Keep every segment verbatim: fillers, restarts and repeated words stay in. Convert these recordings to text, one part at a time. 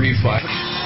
Free Fire.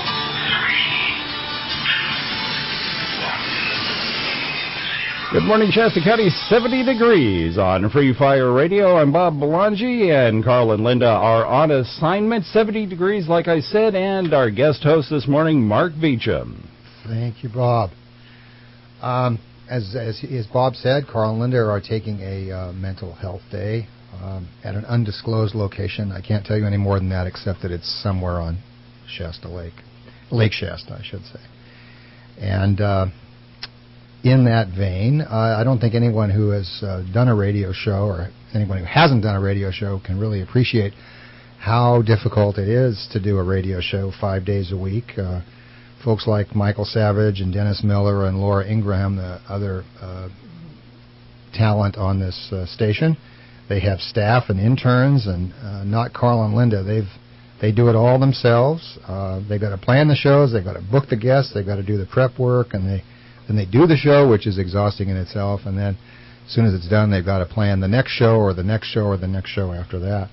Good morning, Shasta County, seventy degrees on Free Fire Radio. I'm Bob Belangi, and Carl and Linda are on assignment. seventy degrees, like I said, and our guest host this morning, Mark Beecham. Thank you, Bob. Um, as, as, as Bob said, Carl and Linda are taking a uh, mental health day um, at an undisclosed location. I can't tell you any more than that, except that it's somewhere on Shasta Lake. Lake Shasta, I should say. And uh, in that vein, uh, I don't think anyone who has uh, done a radio show or anyone who hasn't done a radio show can really appreciate how difficult it is to do a radio show five days a week. Uh, folks like Michael Savage and Dennis Miller and Laura Ingraham, the other uh, talent on this uh, station, they have staff and interns, and uh, not Carl and Linda. They've They do it all themselves. Uh, they've got to plan the shows. They've got to book the guests. They've got to do the prep work, and they then they do the show, which is exhausting in itself. And then as soon as it's done, they've got to plan the next show or the next show or the next show after that.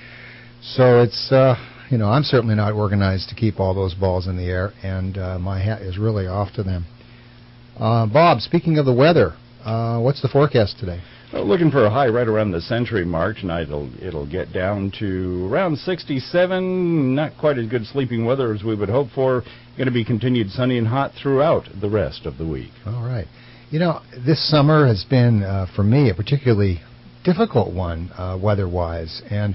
So it's, uh, you know, I'm certainly not organized to keep all those balls in the air, and uh, my hat is really off to them. Uh, Bob, speaking of the weather, uh, what's the forecast today? Well, looking for a high right around the century mark tonight. It'll it'll get down to around sixty-seven. Not quite as good sleeping weather as we would hope for. Going to be continued sunny and hot throughout the rest of the week. All right. You know, this summer has been, uh, for me, a particularly difficult one uh, weather-wise. And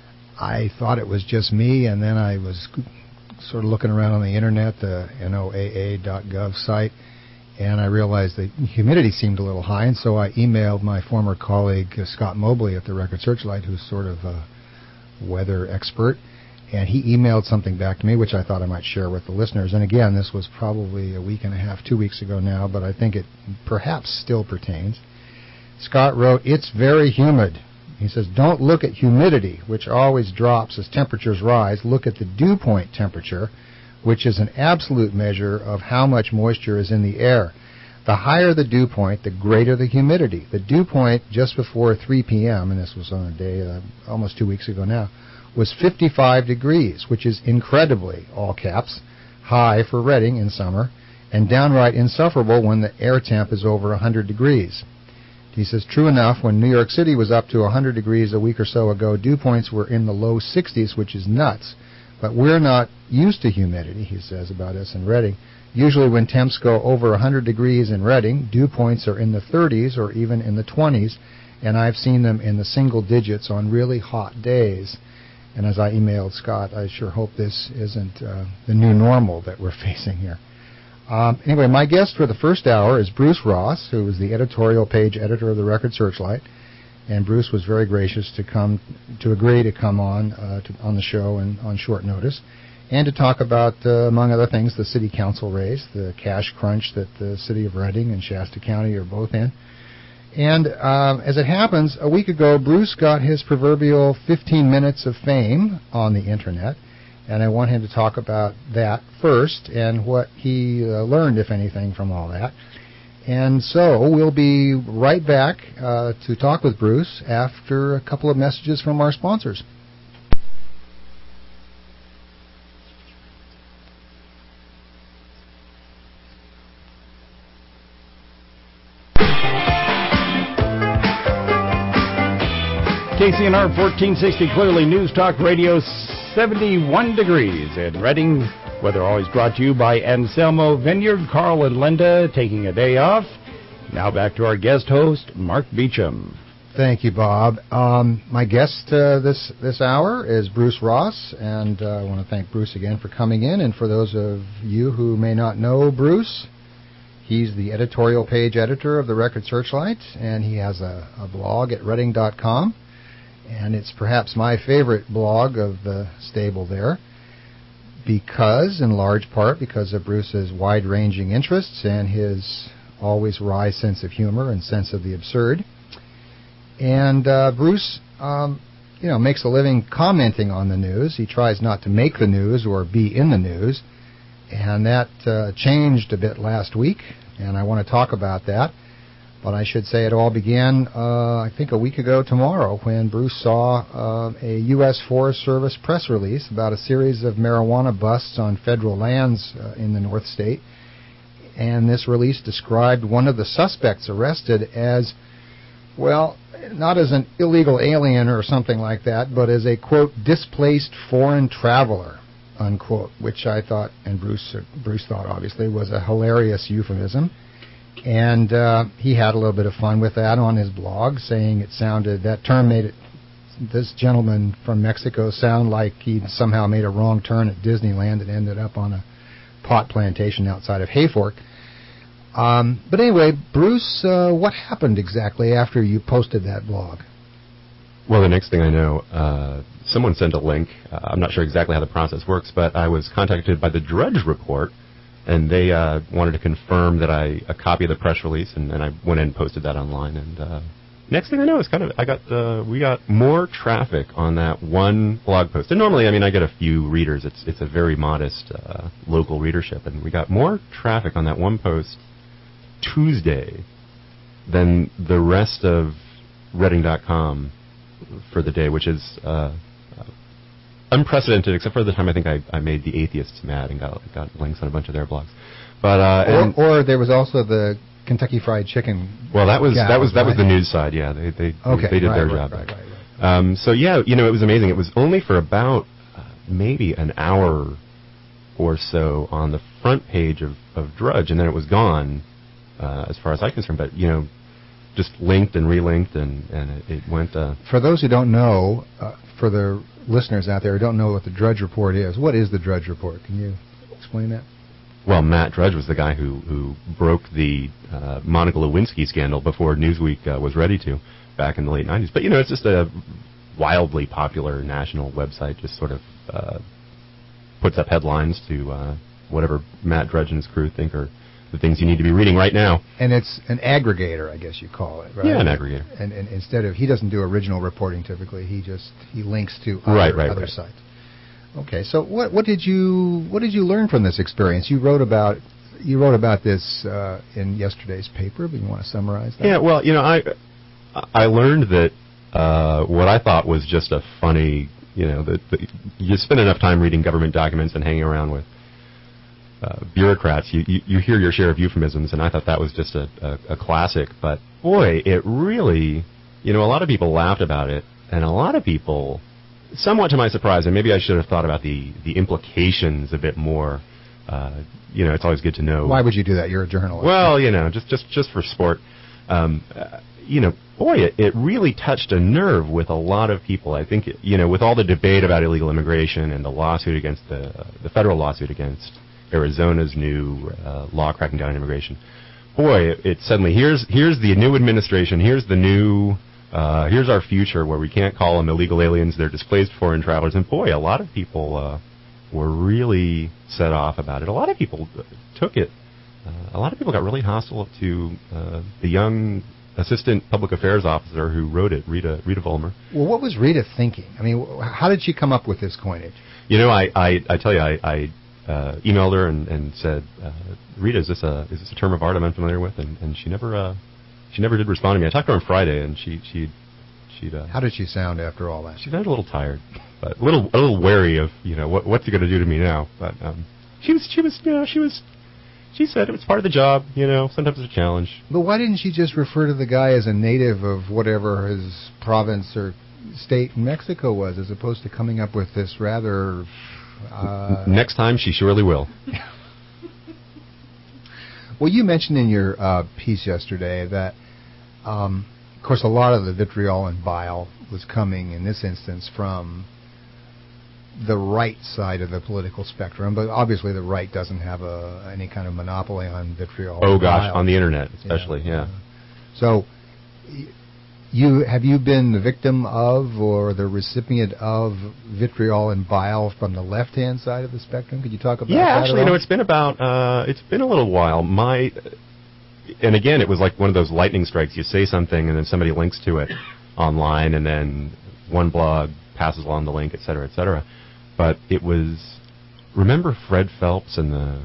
I thought it was just me, and then I was sort of looking around on the Internet, the N O A A dot gov site, and I realized the humidity seemed a little high, and so I emailed my former colleague, uh, Scott Mobley at the Record Searchlight, who's sort of a weather expert, and he emailed something back to me, which I thought I might share with the listeners. And again, this was probably a week and a half, two weeks ago now, but I think it perhaps still pertains. Scott wrote, "It's very humid." He says, "Don't look at humidity, which always drops as temperatures rise. Look at the dew point temperature, which is an absolute measure of how much moisture is in the air. The higher the dew point, the greater the humidity. The dew point just before three p.m., and this was on a day uh, almost two weeks ago now, was fifty-five degrees, which is incredibly, all caps, high for Redding in summer, and downright insufferable when the air temp is over one hundred degrees. He says, true enough, when New York City was up to one hundred degrees a week or so ago, dew points were in the low sixties, which is nuts. But we're not used to humidity," he says about us in Redding. "Usually when temps go over one hundred degrees in Redding, dew points are in the thirties or even in the twenties, and I've seen them in the single digits on really hot days." And as I emailed Scott, I sure hope this isn't uh, the new normal that we're facing here. Um, anyway, my guest for the first hour is Bruce Ross, who is the editorial page editor of the Record Searchlight. And Bruce was very gracious to come to agree to come on uh, to, on the show and on short notice, and to talk about, uh, among other things, the city council race, the cash crunch that the city of Redding and Shasta County are both in. And um, as it happens, a week ago, Bruce got his proverbial fifteen minutes of fame on the Internet, and I want him to talk about that first and what he uh, learned, if anything, from all that. And so we'll be right back uh, to talk with Bruce after a couple of messages from our sponsors. K C N R fourteen sixty Clearly News Talk Radio, seventy-one degrees in Redding. Weather always brought to you by Anselmo Vineyard. Carl and Linda taking a day off. Now back to our guest host, Mark Beecham. Thank you, Bob. Um, my guest uh, this this hour is Bruce Ross, and uh, I want to thank Bruce again for coming in. And for those of you who may not know Bruce, he's the editorial page editor of the Record Searchlight, and he has a, a blog at redding dot com, and it's perhaps my favorite blog of the stable there, because, in large part, because of Bruce's wide-ranging interests and his always wry sense of humor and sense of the absurd. And uh, Bruce, um, you know, makes a living commenting on the news. He tries not to make the news or be in the news, and that uh, changed a bit last week, and I want to talk about that. But I should say it all began, uh, I think, a week ago tomorrow when Bruce saw uh, a U S Forest Service press release about a series of marijuana busts on federal lands uh, in the North State. And this release described one of the suspects arrested as, well, not as an illegal alien or something like that, but as a, quote, displaced foreign traveler, unquote, which I thought, and Bruce, Bruce thought, obviously, was a hilarious euphemism. And uh, he had a little bit of fun with that on his blog, saying it sounded, that term made it, this gentleman from Mexico sound like he'd somehow made a wrong turn at Disneyland and ended up on a pot plantation outside of Hayfork. Um, but anyway, Bruce, uh, what happened exactly after you posted that blog? Well, the next thing I know, uh, someone sent a link. Uh, I'm not sure exactly how the process works, but I was contacted by the Drudge Report, and they uh, wanted to confirm that I a copy of the press release, and, and I went in and posted that online. And uh, next thing I know is kind of I got uh, we got more traffic on that one blog post. And normally, I mean, I get a few readers. It's it's a very modest uh, local readership, and we got more traffic on that one post Tuesday than the rest of Reading dot com for the day, which is uh, unprecedented, except for the time I think I, I made the Atheists mad and got got links on a bunch of their blogs. But uh, and or, or there was also the Kentucky Fried Chicken. Well, that was gals, that was that right? was the news side. Yeah, they they okay, they did right, their right, job. Right, right, right. Um, so yeah, you know, it was amazing. It was only for about uh, maybe an hour or so on the front page of, of Drudge, and then it was gone uh, as far as I'm concerned. But you know, just linked and relinked, and and it, it went. Uh, for those who don't know, uh, for the listeners out there who don't know what the Drudge Report is, what is the Drudge Report? Can you explain that? Well, Matt Drudge was the guy who, who broke the uh, Monica Lewinsky scandal before Newsweek uh, was ready to, back in the late nineties. But, you know, it's just a wildly popular national website, just sort of uh, puts up headlines to uh, whatever Matt Drudge and his crew think are the things you need to be reading right now. And it's an aggregator, I guess you call it, right? Yeah, an aggregator. And, and instead of, he doesn't do original reporting typically, he just, he links to other, right, right, other right. sites. Okay, so what what did you what did you learn from this experience? You wrote about you wrote about this uh, in yesterday's paper, but you want to summarize that? Yeah, well, you know, I I learned that uh, what I thought was just a funny, you know, that, that you spend enough time reading government documents and hanging around with uh, bureaucrats, you, you you hear your share of euphemisms, and I thought that was just a, a, a classic. But boy, it really, you know, a lot of people laughed about it, and a lot of people. Somewhat to my surprise, and maybe I should have thought about the, the implications a bit more. Uh, you know, it's always good to know. Why would you do that? You're a journalist. Well, you know, just just, just for sport. Um, uh, you know, boy, it, it really touched a nerve with a lot of people. I think, you know, with all the debate about illegal immigration and the lawsuit against the uh, the federal lawsuit against Arizona's new uh, law cracking down on immigration. Boy, it, it suddenly here's here's the new administration. Here's the new. Uh, here's our future where we can't call them illegal aliens, they're displaced foreign travelers. And boy, a lot of people uh, were really set off about it. A lot of people took it. Uh, a lot of people got really hostile to uh, the young assistant public affairs officer who wrote it, Rita Rita Vollmer. Well, what was Rita thinking? I mean, how did she come up with this coinage? You know, I, I, I tell you, I, I uh, emailed her and, and said, uh, Rita, is this a is this a term of art I'm unfamiliar with? And, and she never... Uh, She never did respond to me. I talked to her on Friday, and she she she'd. Uh, How did she sound after all that? She sounded a little tired, but a little a little wary of you know what what's he going to do to me now. But um, she was she was you know she was she said it was part of the job. You know, sometimes it's a challenge. But why didn't she just refer to the guy as a native of whatever his province or state in Mexico was, as opposed to coming up with this rather? Uh, Next time, she surely will. Well, you mentioned in your uh, piece yesterday that, um, of course, a lot of the vitriol and bile was coming, in this instance, from the right side of the political spectrum. But obviously the right doesn't have a, any kind of monopoly on vitriol. Oh, and gosh, bile. on the Internet especially, yeah. yeah. So you have you been the victim of or the recipient of vitriol and bile from the left-hand side of the spectrum? Could you talk about yeah, that? Yeah, actually, at you know, all? it's been about, uh, it's been a little while. My, and again, it was like one of those lightning strikes. You say something and then somebody links to it online and then one blog passes along the link, et cetera, et cetera. But it was, remember Fred Phelps and the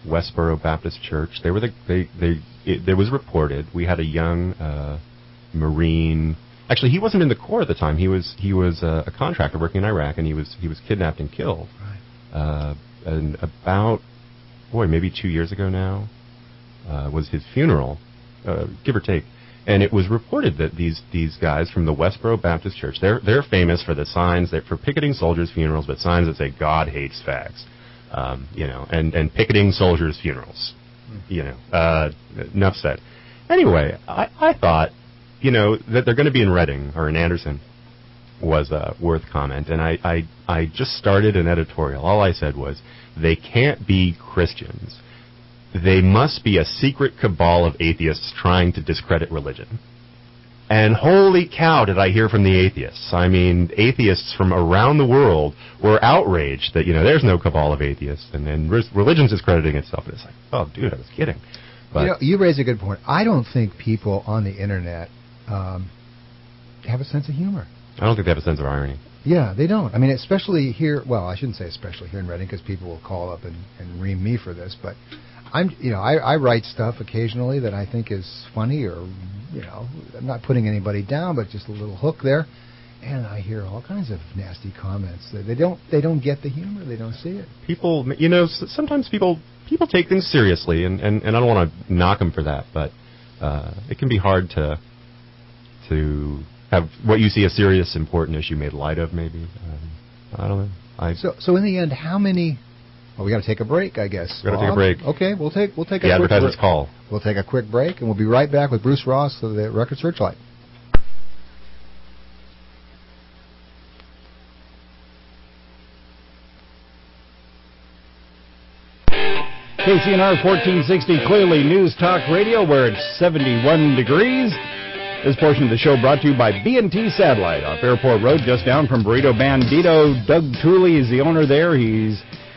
Westboro Baptist Church. They were the they they. It, it was reported we had a young uh, Marine. Actually, he wasn't in the Corps at the time. He was he was uh, a contractor working in Iraq, and he was he was kidnapped and killed. Right. Uh, and about boy, maybe two years ago now, uh, was his funeral, uh, give or take. And it was reported that these these guys from the Westboro Baptist Church, they're they're famous for the signs that for picketing soldiers' funerals, but signs that say God hates fags, um, you know, and and picketing soldiers' funerals, you know. Uh, enough said. Anyway, I, I thought, you know, that they're going to be in Reading or in Anderson was uh, worth comment, and I, I I just started an editorial. All I said was they can't be Christians. They must be a secret cabal of atheists trying to discredit religion. And holy cow, did I hear from the atheists. I mean, atheists from around the world were outraged that, you know, there's no cabal of atheists, and, and religion's discrediting itself. And it's like, oh, dude, I was kidding. But, you know, you raise a good point. I don't think people on the Internet um, have a sense of humor. I don't think they have a sense of irony. Yeah, they don't. I mean, especially here, well, I shouldn't say especially here in Reading, because people will call up and, and ream me for this, but I'm, you know, I, I write stuff occasionally that I think is funny, or, you know, I'm not putting anybody down, but just a little hook there, and I hear all kinds of nasty comments. They don't, they don't get the humor. They don't see it. People, you know, sometimes people people take things seriously, and, and, and I don't want to knock them for that, but uh, it can be hard to to have what you see a serious, important issue made light of. Maybe um, I don't know. I so, so in the end, how many? Well, we got to take a break, I guess. We got to take a break. Okay, we'll take we'll take the a quick advertiser's break. call. We'll take a quick break, and we'll be right back with Bruce Ross of the Record Searchlight. K C N R fourteen sixty Clearly News Talk Radio, where it's seventy-one degrees. This portion of the show brought to you by B and T Satellite off Airport Road, just down from Burrito Bandito. Doug Tooley is the owner there. He's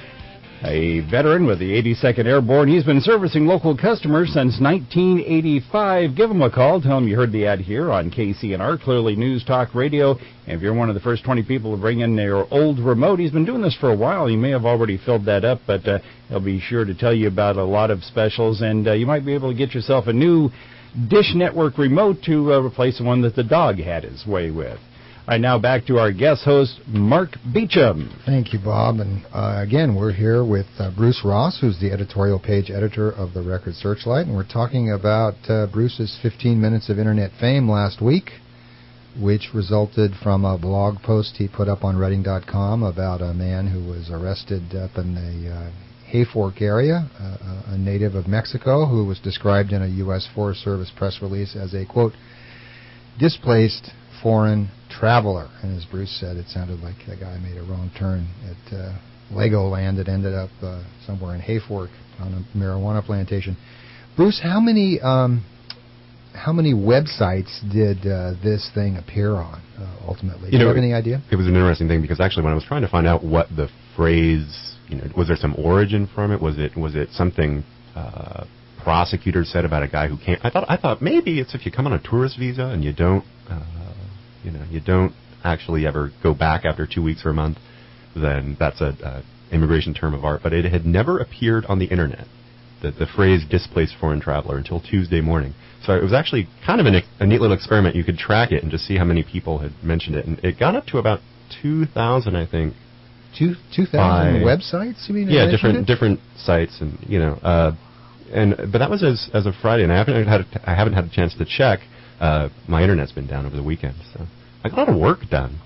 a veteran with the eighty-second Airborne. He's been servicing local customers since nineteen eighty-five. Give him a call. Tell him you heard the ad here on K C N R, Clearly News Talk Radio. And if you're one of the first twenty people to bring in their old remote, he's been doing this for a while. You may have already filled that up, but uh, he'll be sure to tell you about a lot of specials. And uh, you might be able to get yourself a new Dish Network remote to uh, replace the one that the dog had his way with. All right, now back to our guest host, Mark Beecham. Thank you, Bob. And uh, again, we're here with uh, Bruce Ross, who's the editorial page editor of the Record Searchlight, and we're talking about uh, Bruce's fifteen minutes of Internet fame last week, which resulted from a blog post he put up on Reading dot com about a man who was arrested up in the uh, Hayfork area, uh, a native of Mexico, who was described in a U S Forest Service press release as a, quote, displaced foreign traveler. And as Bruce said, it sounded like the guy made a wrong turn at uh, Legoland that ended up uh, somewhere in Hayfork on a marijuana plantation. Bruce, how many um, how many websites did uh, this thing appear on uh, ultimately? Do you, you know, have any idea? It was an interesting thing because actually when I was trying to find out what the phrase, you know, was there some origin from it? Was it was it something uh, prosecutors said about a guy who came? I thought I thought maybe it's if you come on a tourist visa and you don't, uh, you know, you don't actually ever go back after two weeks or a month, then that's a uh, immigration term of art. But it had never appeared on the internet, the the phrase displaced foreign traveler, until Tuesday morning. So it was actually kind of an, a neat little experiment. You could track it and just see how many people had mentioned it, and it got up to about two thousand, I think. Two two thousand websites? You mean? Yeah, different it? different sites, and you know, uh, and but that was as as of Friday, and I haven't had a, I haven't had a chance to check. Uh, my internet's been down over the weekend, so I got a lot of work done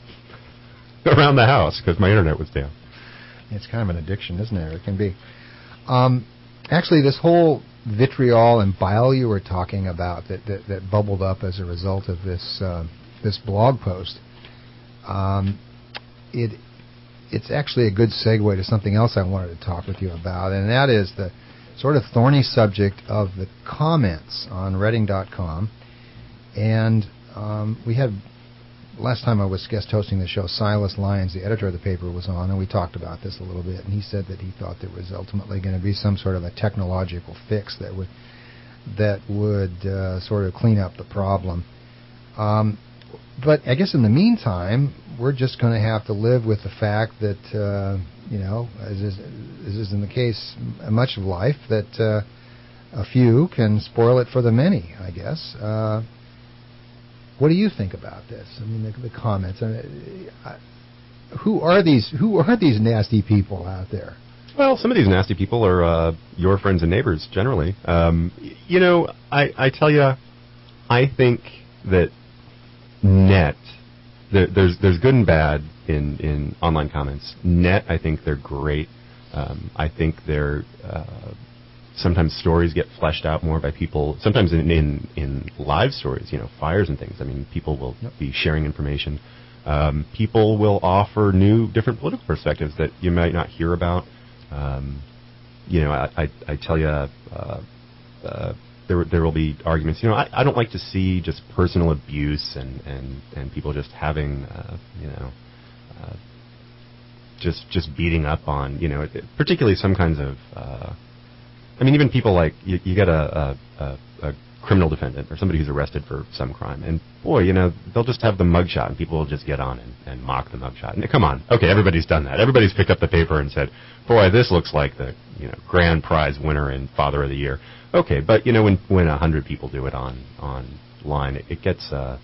around the house because my internet was down. It's kind of an addiction, isn't it? It can be. Um, actually, this whole vitriol and bile you were talking about that that, that bubbled up as a result of this uh, this blog post. Um, it. It's actually a good segue to something else I wanted to talk with you about, and that is the sort of thorny subject of the comments on Reading dot com. And um, we had, last time I was guest hosting the show, Silas Lyons, the editor of the paper, was on, and we talked about this a little bit, and he said that he thought there was ultimately going to be some sort of a technological fix that would, that would uh, sort of clean up the problem. Um, but I guess in the meantime, we're just going to have to live with the fact that, uh, you know, as is, as is in the case much of life, that uh, a few can spoil it for the many, I guess. Uh, what do you think about this? I mean, the, the comments. I mean, I, who are these? Who are these nasty people out there? Well, some of these nasty people are uh, your friends and neighbors, generally. Um, you know, I, I tell you, I think that net, there, there's there's good and bad in, in online comments. Net, I think they're great. Um, I think they're uh, sometimes stories get fleshed out more by people. Sometimes in, in in live stories, you know, fires and things. I mean, people will yep. be sharing information. Um, people will offer new, different political perspectives that you might not hear about. Um, you know, I, I, I tell you, uh, uh, there there will be arguments. You know, I, I don't like to see just personal abuse and, and, and people just having, uh, you know, uh, just just beating up on, you know, it, particularly some kinds of. Uh, I mean, even people like you, you get a, a, a, a criminal defendant or somebody who's arrested for some crime, and boy, you know, they'll just have the mugshot, and people will just get on and, and mock the mugshot. And come on, okay, everybody's done that. Everybody's picked up the paper and said, "Boy, this looks like the you know grand prize winner in Father of the Year." Okay, but you know, when when a hundred people do it on online, it, it gets uh,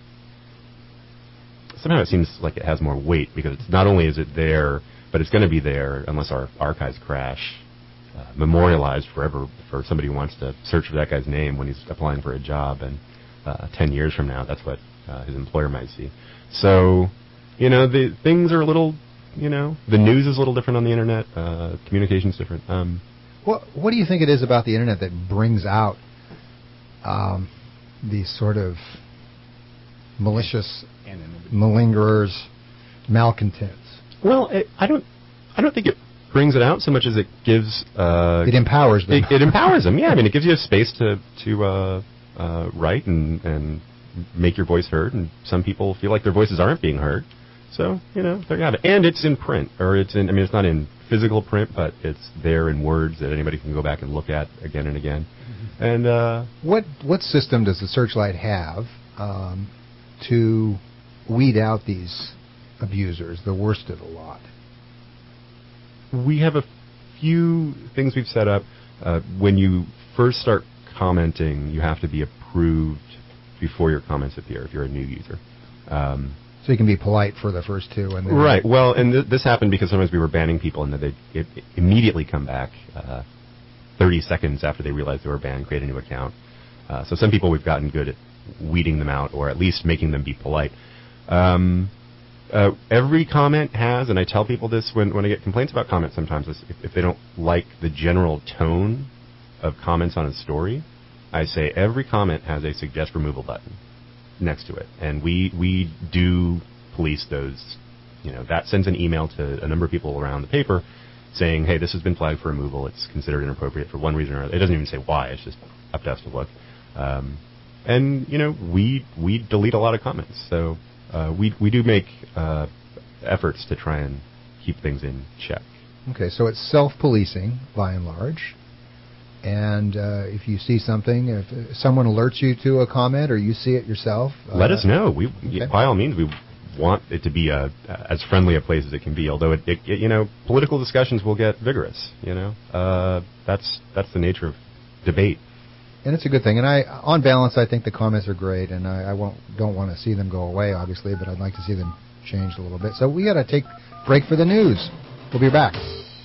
somehow it seems like it has more weight because it's not only is it there, but it's going to be there unless our archives crash. Uh, memorialized forever for somebody who wants to search for that guy's name when he's applying for a job, and uh, ten years from now, that's what uh, his employer might see. So, you know, the things are a little, you know, the news is a little different on the internet. Uh, communication's different. Um, what What do you think it is about the internet that brings out um, these sort of malicious malingerers, malcontents? Well, it, I don't, I don't think it brings it out so much as it gives uh, it empowers them. It, it empowers them, yeah. I mean, it gives you a space to to uh, uh, write and and make your voice heard. And some people feel like their voices aren't being heard, so you know there you have it. And it's in print, or it's in. I mean, it's not in physical print, but it's there in words that anybody can go back and look at again and again. Mm-hmm. And uh, what what system does the Searchlight have um, to weed out these abusers, the worst of the lot? We have a few things we've set up. Uh, when you first start commenting, you have to be approved before your comments appear if you're a new user. Um, so you can be polite for the first two. And then right. Well, and th- this happened because sometimes we were banning people and then they'd it, it immediately come back uh, thirty seconds after they realized they were banned, create a new account. Uh, so some people we've gotten good at weeding them out or at least making them be polite. Um, Uh, every comment has, and I tell people this when, when I get complaints about comments sometimes, is if, if they don't like the general tone of comments on a story, I say every comment has a suggest removal button next to it. And we, we do police those. You know, that sends an email to a number of people around the paper saying, hey, this has been flagged for removal. It's considered inappropriate for one reason or another. It doesn't even say why. It's just up to us to look. Um, and, you know, we we delete a lot of comments. So... Uh, we we do make uh, efforts to try and keep things in check. Okay, so it's self-policing by and large, and uh, if you see something, if someone alerts you to a comment or you see it yourself, uh, let us know. We okay. By all means, we want it to be a, as friendly a place as it can be. Although it, it, it you know, political discussions will get vigorous. You know, uh, that's that's the nature of debate. And it's a good thing. And I, on balance, I think the comments are great, and I, I won't don't want to see them go away, obviously, but I'd like to see them changed a little bit. So we got to take a break for the news. We'll be back.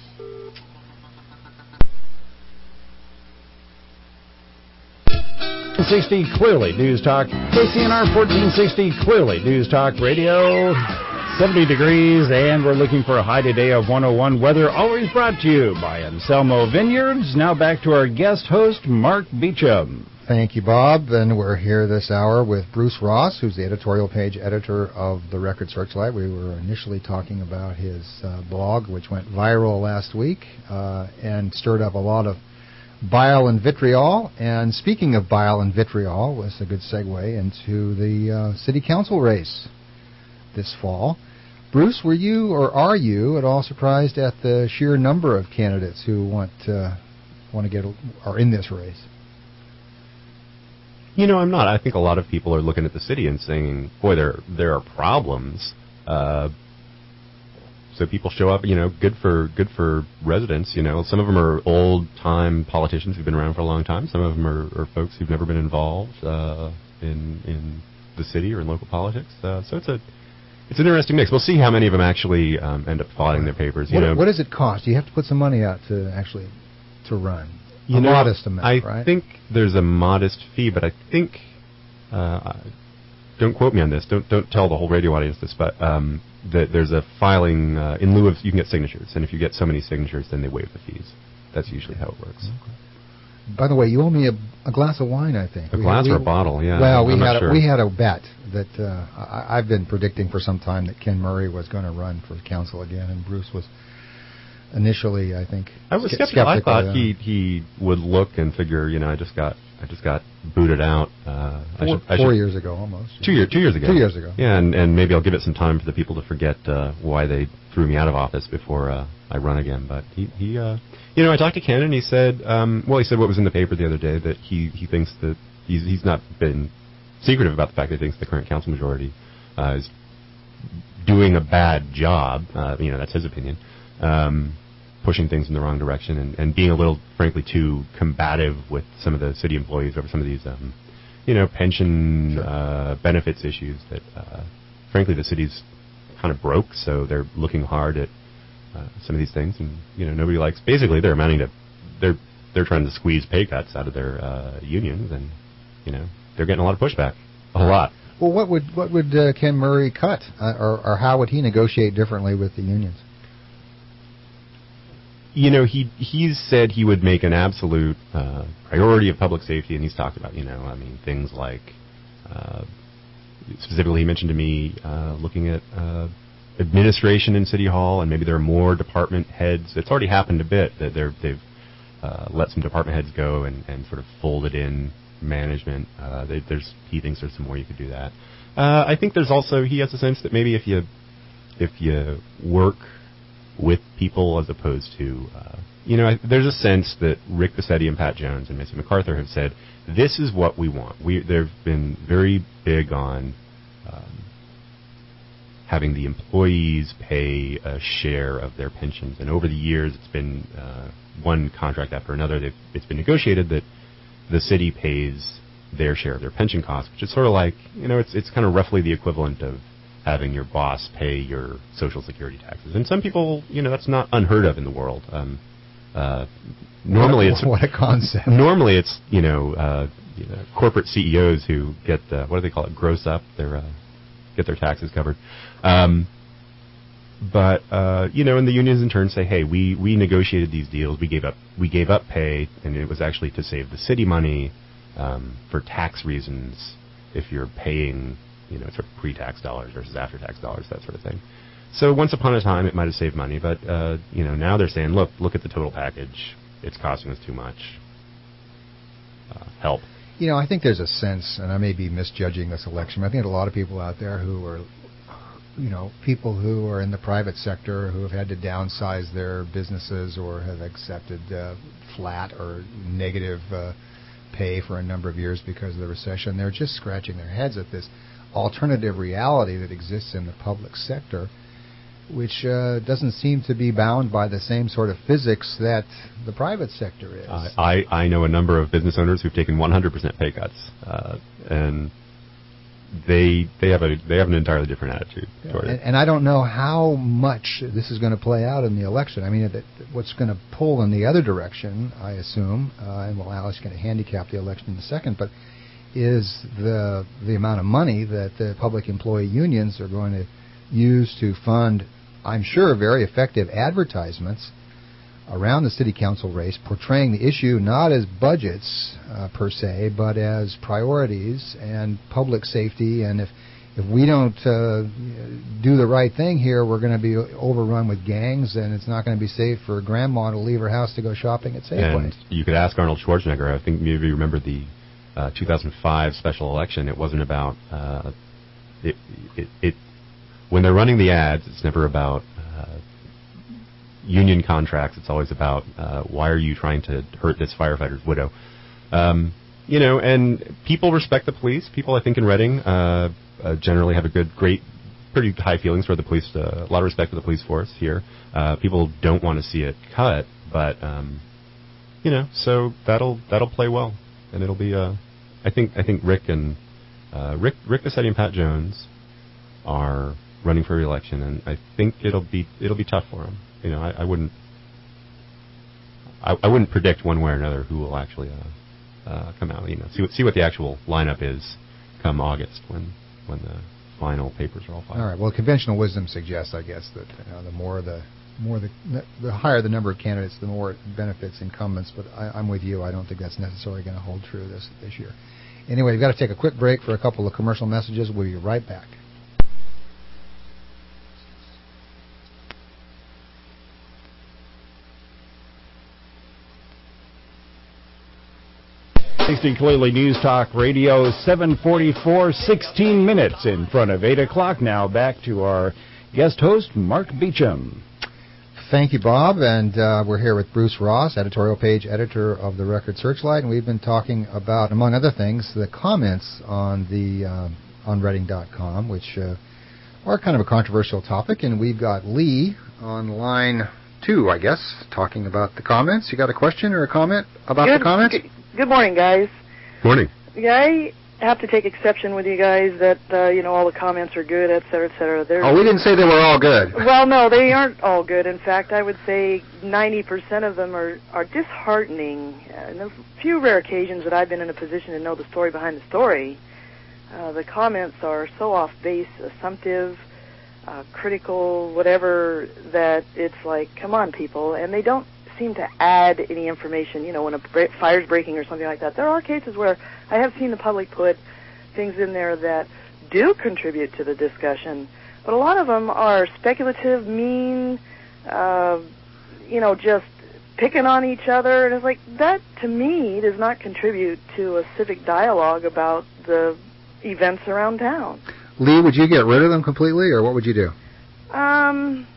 sixty Clearly News Talk. K C N R fourteen sixty Clearly News Talk Radio. seventy degrees, and we're looking for a high today of one oh one. Weather always brought to you by Anselmo Vineyards. Now back to our guest host, Mark Beecham. Thank you, Bob. And we're here this hour with Bruce Ross, who's the editorial page editor of the Record Searchlight. We were initially talking about his uh, blog, which went viral last week uh, and stirred up a lot of bile and vitriol. And speaking of bile and vitriol, was a good segue into the uh, city council race this fall. Bruce, were you or are you at all surprised at the sheer number of candidates who want uh, want to get are in this race? You know, I'm not. I think a lot of people are looking at the city and saying, boy, there there are problems. Uh, so people show up, you know, good for good for residents, you know. Some of them are old-time politicians who've been around for a long time. Some of them are, are folks who've never been involved uh, in in the city or in local politics. Uh, so it's a it's an interesting mix. We'll see how many of them actually um, end up filing their papers. You what, know, what does it cost? You have to put some money out to actually to run. You a know, modest amount, I right? think there's a modest fee, but I think uh, don't quote me on this. Don't don't tell the whole radio audience this, but um, that there's a filing uh, in lieu of you can get signatures, and if you get so many signatures, then they waive the fees. That's usually how it works. Okay. By the way, you owe me a, a glass of wine, I think. A we glass had, or we, a bottle? Yeah. Well, we I'm had not a, sure. we had a bet that uh, I, I've been predicting for some time that Ken Murray was going to run for council again, and Bruce was initially, I think, I was ske- skeptical. I thought uh, he he would look and figure, you know, I just got I just got booted out. Uh, four, I should, I four should, years ago, almost. Two years two years ago. Two years ago. Yeah, and and maybe I'll give it some time for the people to forget uh, why they threw me out of office before uh, I run again. But he he uh, you know, I talked to Ken and he said, um, well, he said what was in the paper the other day, that he he thinks that he's he's not been secretive about the fact that he thinks the current council majority uh, is doing a bad job. Uh, you know, that's his opinion. Um, pushing things in the wrong direction and, and being a little, frankly, too combative with some of the city employees over some of these, um, you know, pension Sure. uh, benefits issues that, uh, frankly, the city's kind of broke, so they're looking hard at uh, some of these things, and you know, nobody likes. Basically, they're amounting to they're they're trying to squeeze pay cuts out of their uh, unions, and you know, they're getting a lot of pushback, a lot. Well, what would what would uh, Ken Murray cut, uh, or, or how would he negotiate differently with the unions? You know, he he's said he would make an absolute uh, priority of public safety, and he's talked about, you know, I mean, things like, uh, specifically he mentioned to me uh, looking at uh, administration in City Hall, and maybe there are more department heads. It's already happened a bit that they're, they've uh, let some department heads go and, and sort of folded in management. Uh, they, there's he thinks there's some more you could do that. Uh, I think there's also, he has a sense that maybe if you if you work with people as opposed to, uh, you know, I, there's a sense that Rick Bassetti and Pat Jones and Missy MacArthur have said, this is what we want. We They've been very big on um, having the employees pay a share of their pensions. And over the years, it's been uh, one contract after another. They've, it's been negotiated that the city pays their share of their pension costs, which is sort of like, you know, it's it's kind of roughly the equivalent of having your boss pay your Social Security taxes. And some people, you know, that's not unheard of in the world. Um, uh, normally, what a, it's what a concept. Normally, it's you know, uh, you know, corporate C E Os who get uh, what do they call it? Gross up. Their uh, get their taxes covered. Um, but uh, you know, and the unions in turn say, hey, we we negotiated these deals. We gave up we gave up pay, and it was actually to save the city money um, for tax reasons. If you're paying, you know, sort of pre-tax dollars versus after-tax dollars, that sort of thing. So once upon a time, it might have saved money, but uh, you know, now they're saying, look, look at the total package. It's costing us too much. Uh, help. You know, I think there's a sense, and I may be misjudging this election, but I think there's a lot of people out there who are, you know, people who are in the private sector who have had to downsize their businesses or have accepted uh, flat or negative uh, pay for a number of years because of the recession. They're just scratching their heads at this alternative reality that exists in the public sector, which uh, doesn't seem to be bound by the same sort of physics that the private sector is. Uh, I, I know a number of business owners who've taken one hundred percent pay cuts, uh, and they they have a they have an entirely different attitude Yeah, toward and, it. and I don't know how much this is going to play out in the election. I mean, that, what's going to pull in the other direction, I assume, uh, and well, Alice is going to handicap the election in a second, but is the the amount of money that the public employee unions are going to use to fund, I'm sure, very effective advertisements around the city council race, portraying the issue not as budgets uh, per se, but as priorities and public safety. And if if we don't uh, do the right thing here, we're going to be overrun with gangs, and it's not going to be safe for grandma to leave her house to go shopping at Safeway. And you could ask Arnold Schwarzenegger. I think maybe you remember the uh, two thousand five special election. It wasn't about uh, it, it, it. When they're running the ads, it's never about uh, union contracts. It's always about uh, why are you trying to hurt this firefighter's widow. Um, you know, and people respect the police. People, I think, in Reading uh, uh, generally have a good, great, pretty high feelings for the police. Uh, a lot of respect for the police force here. Uh, people don't want to see it cut, but um, you know, so that'll that'll play well, and it'll be. Uh, I think I think Rick and uh, Rick Rick Bassetti and Pat Jones are running for re-election, and I think it'll be it'll be tough for them. You know, I, I wouldn't I, I wouldn't predict one way or another who will actually uh, uh, come out. You know, see what see what the actual lineup is come August when when the final papers are all filed. All right. Well, conventional wisdom suggests, I guess, that you know, the more the more the the higher the number of candidates, the more it benefits incumbents. But I, I'm with you. I don't think that's necessarily going to hold true this this year. Anyway, we've got to take a quick break for a couple of commercial messages. We'll be right back. sixty Clearly News Talk Radio, seven forty-four, sixteen minutes in front of eight o'clock now. Back to our guest host, Mark Beecham. Thank you, Bob. And uh, we're here with Bruce Ross, editorial page editor of the Record Searchlight. And we've been talking about, among other things, the comments on the uh, on Reading dot com, which uh, are kind of a controversial topic. And we've got Lee on line two, I guess, talking about the comments. You got a question or a comment about Good, the comments? Good, good morning, guys. Morning. Yeah, I have to take exception with you guys that, uh, you know, all the comments are good, et cetera, et cetera. They're, oh, we didn't say they were all good. Well, no, they aren't all good. In fact, I would say ninety percent of them are, are disheartening. And the few rare occasions that I've been in a position to know the story behind the story, uh, the comments are so off base, assumptive, uh, critical, whatever, that it's like, come on, people. And they don't seem to add any information, you know, when a bre- fire's breaking or something like that. There are cases where I have seen the public put things in there that do contribute to the discussion, but a lot of them are speculative, mean, uh, you know, just picking on each other, and it's like, that, to me, does not contribute to a civic dialogue about the events around town. Lee, would you get rid of them completely, or what would you do? Um...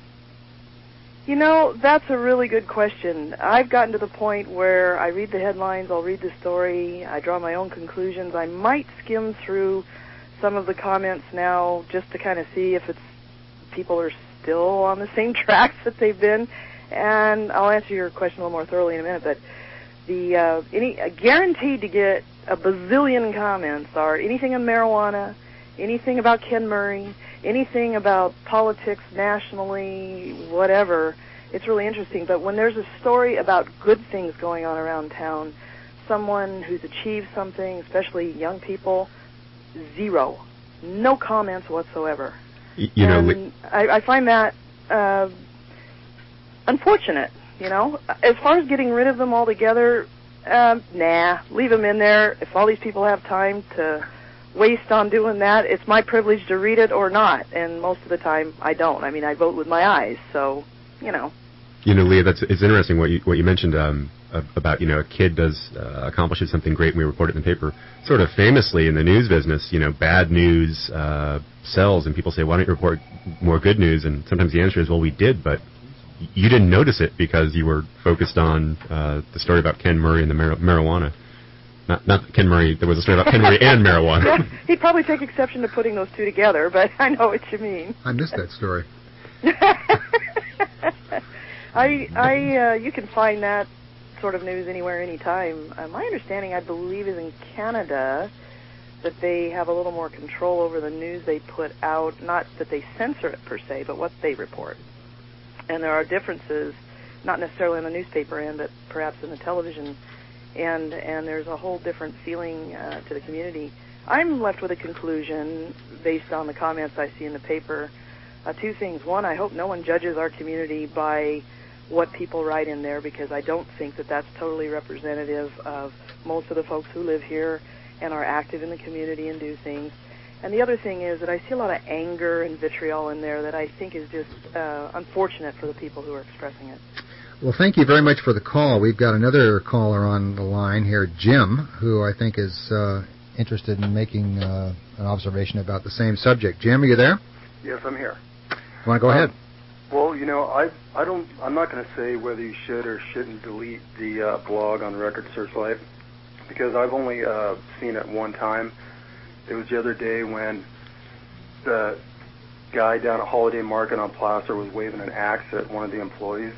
You know, that's a really good question. I've gotten to the point where I read the headlines, I'll read the story, I draw my own conclusions. I might skim through some of the comments now just to kind of see if it's people are still on the same tracks that they've been. And I'll answer your question a little more thoroughly in a minute, but the uh, any uh, guaranteed to get a bazillion comments are anything on marijuana, anything about Ken Murray, anything about politics nationally, whatever. It's really interesting. But when there's a story about good things going on around town, someone who's achieved something, especially young people, zero. No comments whatsoever. Y- you and know, I, I find that uh, unfortunate, you know. As far as getting rid of them altogether, um, nah, leave them in there. If all these people have time to waste on doing that, it's my privilege to read it or not, and most of the time I don't. I mean, I vote with my eyes, so, you know. You know, Leah, that's it's interesting what you what you mentioned um, about, you know, a kid does uh, accomplishes something great and we report it in the paper. Sort of famously in the news business, you know, bad news uh, sells, and people say, why don't you report more good news? And sometimes the answer is, well, we did, but you didn't notice it because you were focused on uh, the story about Ken Murray and the mar- marijuana. Not, not Ken Murray. There was a story about Ken Murray and marijuana. Yeah, he'd probably take exception to putting those two together, but I know what you mean. I missed that story. I, I, uh, you can find that sort of news anywhere, anytime. Uh, my understanding, I believe, is in Canada that they have a little more control over the news they put out. Not that they censor it per se, but what they report. And there are differences, not necessarily in the newspaper end, but perhaps in the television. And and there's a whole different feeling uh, to the community. I'm left with a conclusion based on the comments I see in the paper. Uh, two things. One, I hope no one judges our community by what people write in there, because I don't think that that's totally representative of most of the folks who live here and are active in the community and do things. And the other thing is that I see a lot of anger and vitriol in there that I think is just uh, unfortunate for the people who are expressing it. Well, thank you very much for the call. We've got another caller on the line here, Jim, who I think is uh, interested in making uh, an observation about the same subject. Jim, are you there? Yes, I'm here. You want to go um, ahead? Well, you know, I I don't I'm not going to say whether you should or shouldn't delete the uh, blog on Record Searchlight, because I've only uh, seen it one time. It was the other day when the guy down at Holiday Market on Placer was waving an axe at one of the employees.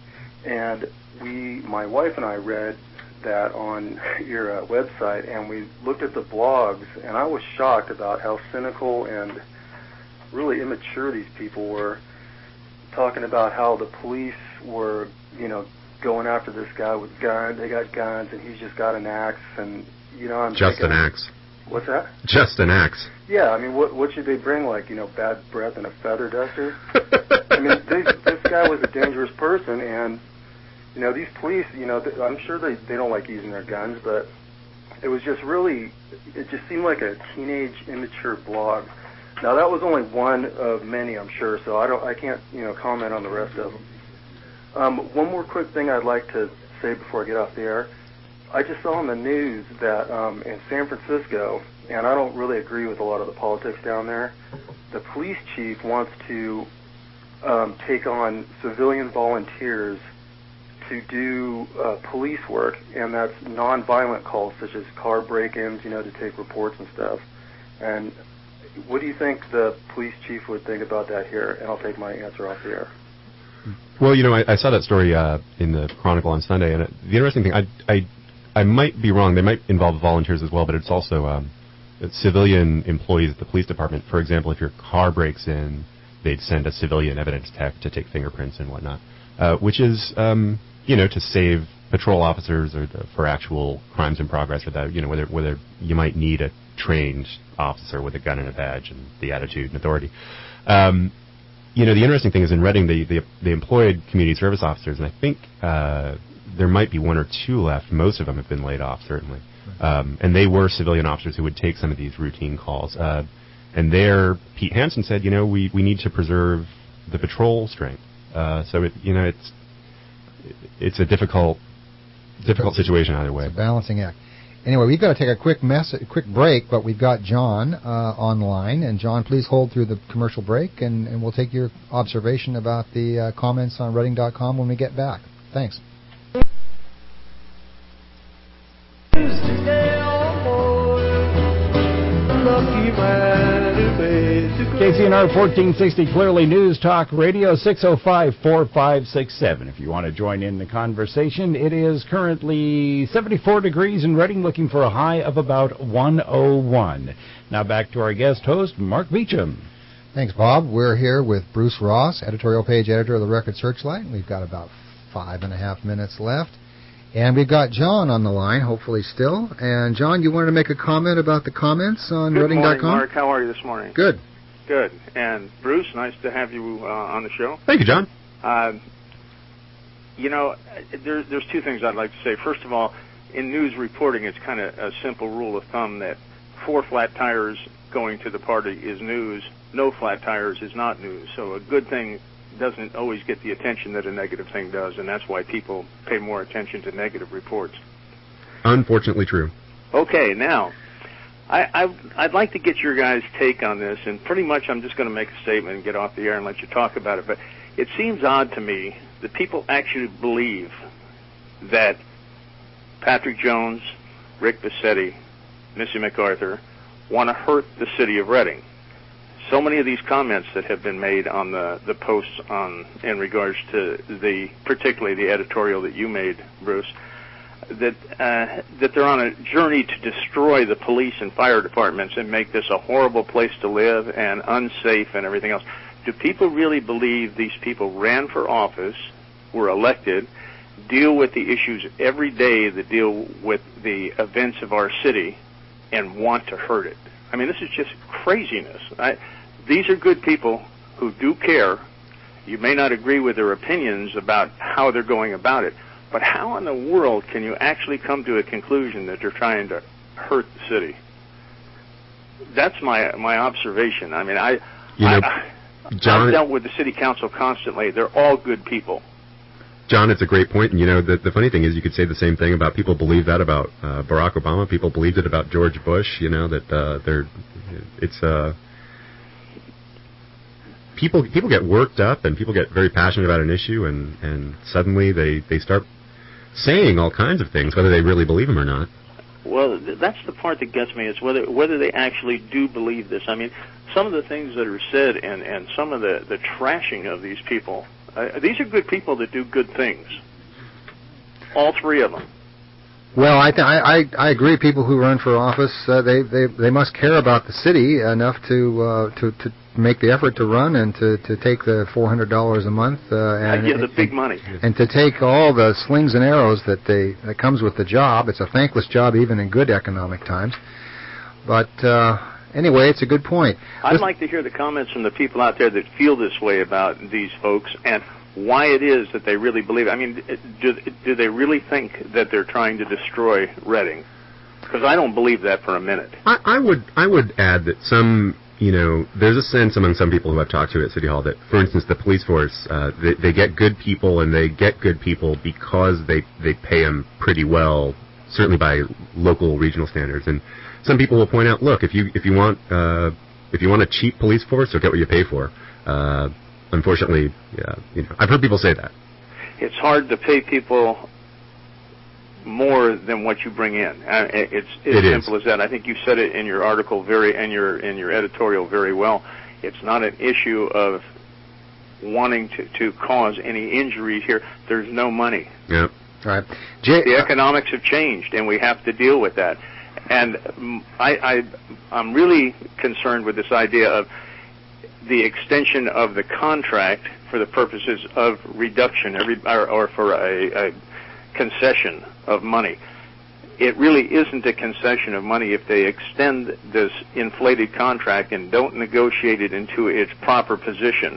And we, my wife and I, read that on your uh, website, and we looked at the blogs, and I was shocked about how cynical and really immature these people were, talking about how the police were, you know, going after this guy with guns. They got guns, and he's just got an axe, and you know, I'm just thinking, an axe. What's that? Just an axe. Yeah, I mean, what what should they bring? Like, you know, bad breath and a feather duster? I mean, they, this guy was a dangerous person, and you know, these police, you know, th- I'm sure they they don't like using their guns, but it was just really, it just seemed like a teenage, immature blog. Now that was only one of many, I'm sure, so I don't, I can't, you know, comment on the rest of them. Um, one more quick thing I'd like to say before I get off the air. I just saw on the news that um, in San Francisco, and I don't really agree with a lot of the politics down there, the police chief wants to um, take on civilian volunteers to do uh, police work, and that's nonviolent calls such as car break-ins, you know, to take reports and stuff. And what do you think the police chief would think about that here? And I'll take my answer off the air. Well, you know, I, I saw that story uh, in the Chronicle on Sunday, and it, the interesting thing, I, I, I might be wrong. They might involve volunteers as well, but it's also um, it's civilian employees at the police department. For example, if your car breaks in, they'd send a civilian evidence tech to take fingerprints and whatnot, uh, which is, um, you know, to save patrol officers or the, for actual crimes in progress, or that, you know, whether whether you might need a trained officer with a gun and a badge and the attitude and authority. Um, you know, the interesting thing is in Reading, they, they, they employed community service officers, and I think uh, there might be one or two left. Most of them have been laid off, certainly. Um, and they were civilian officers who would take some of these routine calls. Uh, and there, Pete Hansen said, you know, we, we need to preserve the patrol strength. Uh, so, it, you know, it's it's a difficult difficult situation either way. It's a balancing act. Anyway, we've got to take a quick mess, a quick break, but we've got John uh, on the line. And John, please hold through the commercial break, and, and we'll take your observation about the uh, comments on Reading dot com when we get back. Thanks. K C N R fourteen sixty Clearly News Talk Radio, six oh five, four five six seven. If you want to join in the conversation, it is currently seventy-four degrees in Reading, looking for a high of about one oh one. Now back to our guest host, Mark Beecham. Thanks, Bob. We're here with Bruce Ross, editorial page editor of the Record Searchlight. We've got about five and a half minutes left. And we've got John on the line, hopefully still. And John, you wanted to make a comment about the comments on Reading dot com? Good morning, Mark. How are you this morning? Good. Good. And Bruce, nice to have you uh, on the show. Thank you, John. Uh, you know, there, there's two things I'd like to say. First of all, in news reporting, it's kind of a simple rule of thumb that four flat tires going to the party is news. No flat tires is not news. So a good thing doesn't always get the attention that a negative thing does, and that's why people pay more attention to negative reports. Unfortunately true. Okay, now, I, I, I'd like to get your guys' take on this, and pretty much I'm just going to make a statement and get off the air and let you talk about it, but it seems odd to me that people actually believe that Patrick Jones, Rick Bassetti, Missy MacArthur want to hurt the city of Reading. So many of these comments that have been made on the, the posts on in regards to the, particularly the editorial that you made, Bruce, that uh, that they're on a journey to destroy the police and fire departments and make this a horrible place to live and unsafe and everything else. Do people really believe these people ran for office, were elected, deal with the issues every day that deal with the events of our city, and want to hurt it? I mean, this is just craziness. I, these are good people who do care. You may not agree with their opinions about how they're going about it, but how in the world can you actually come to a conclusion that they're trying to hurt the city? That's my my observation. I mean, I, you know, I John, I've dealt with the city council constantly. They're all good people. John, it's a great point, and you know, the, the funny thing is you could say the same thing about people believe that about uh, Barack Obama. People believed it about George Bush, you know, that uh, they're, it's, uh, people people get worked up and people get very passionate about an issue, and, and suddenly they, they start saying all kinds of things, whether they really believe them or not. Well, th- that's the part that gets me, is whether whether they actually do believe this. I mean, some of the things that are said and, and some of the, the trashing of these people, uh, these are good people that do good things. All three of them. Well, I, th- I I agree. People who run for office, uh, they, they they must care about the city enough to uh, to to make the effort to run and to, to take the four hundred dollars a month uh, and yeah, the and, big money, and to take all the slings and arrows that they that comes with the job. It's a thankless job, even in good economic times. But uh, anyway, it's a good point. I'd Listen, like to hear the comments from the people out there that feel this way about these folks and why it is that they really believe it. I mean, do, do they really think that they're trying to destroy Reading? Because I don't believe that for a minute. I, I would I would add that some, you know, there's a sense among some people who I've talked to at City Hall that, for instance, the police force, uh, they, they get good people, and they get good people because they, they pay them pretty well, certainly by local, regional standards. And some people will point out, look, if you if you want uh, if you want a cheap police force, you'll get what you pay for. Uh, Unfortunately, yeah, you know, I've heard people say that. It's hard to pay people more than what you bring in. Uh, it's as it simple is. as that. I think you said it in your article very, and your in your editorial very well. It's not an issue of wanting to, to cause any injuries here. There's no money. Yeah. All right. Jay, the economics have changed, and we have to deal with that. And I, I, I'm really concerned with this idea of the extension of the contract for the purposes of reduction, every, or, or for a, a concession of money. It really isn't a concession of money if they extend this inflated contract and don't negotiate it into its proper position.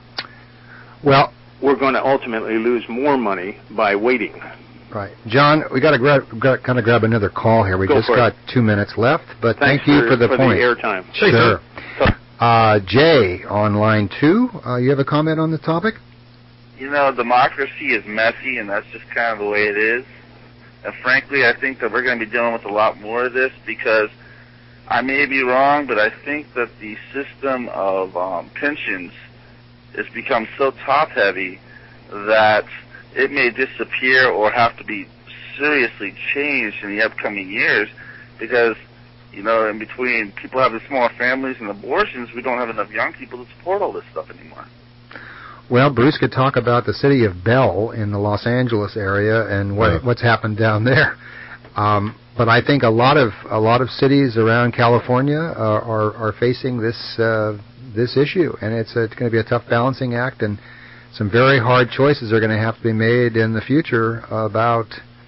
Well, we're going to ultimately lose more money by waiting. Right. John, we got to grab, got, kind of grab another call here. We Go just got it. two minutes left, but Thanks thank you for, for the for point. For the airtime. Sure. Uh, Jay, on line two, uh, you have a comment on the topic? You know, democracy is messy, and that's just kind of the way it is. And frankly, I think that we're going to be dealing with a lot more of this because I may be wrong, but I think that the system of um, pensions has become so top-heavy that it may disappear or have to be seriously changed in the upcoming years because, you know, in between people having smaller families and abortions, we don't have enough young people to support all this stuff anymore. Well, Bruce could talk about the city of Bell in the Los Angeles area and what, yeah. what's happened down there. Um, but I think a lot of a lot of cities around California are are, are facing this uh, this issue, and it's, a, it's going to be a tough balancing act, and some very hard choices are going to have to be made in the future about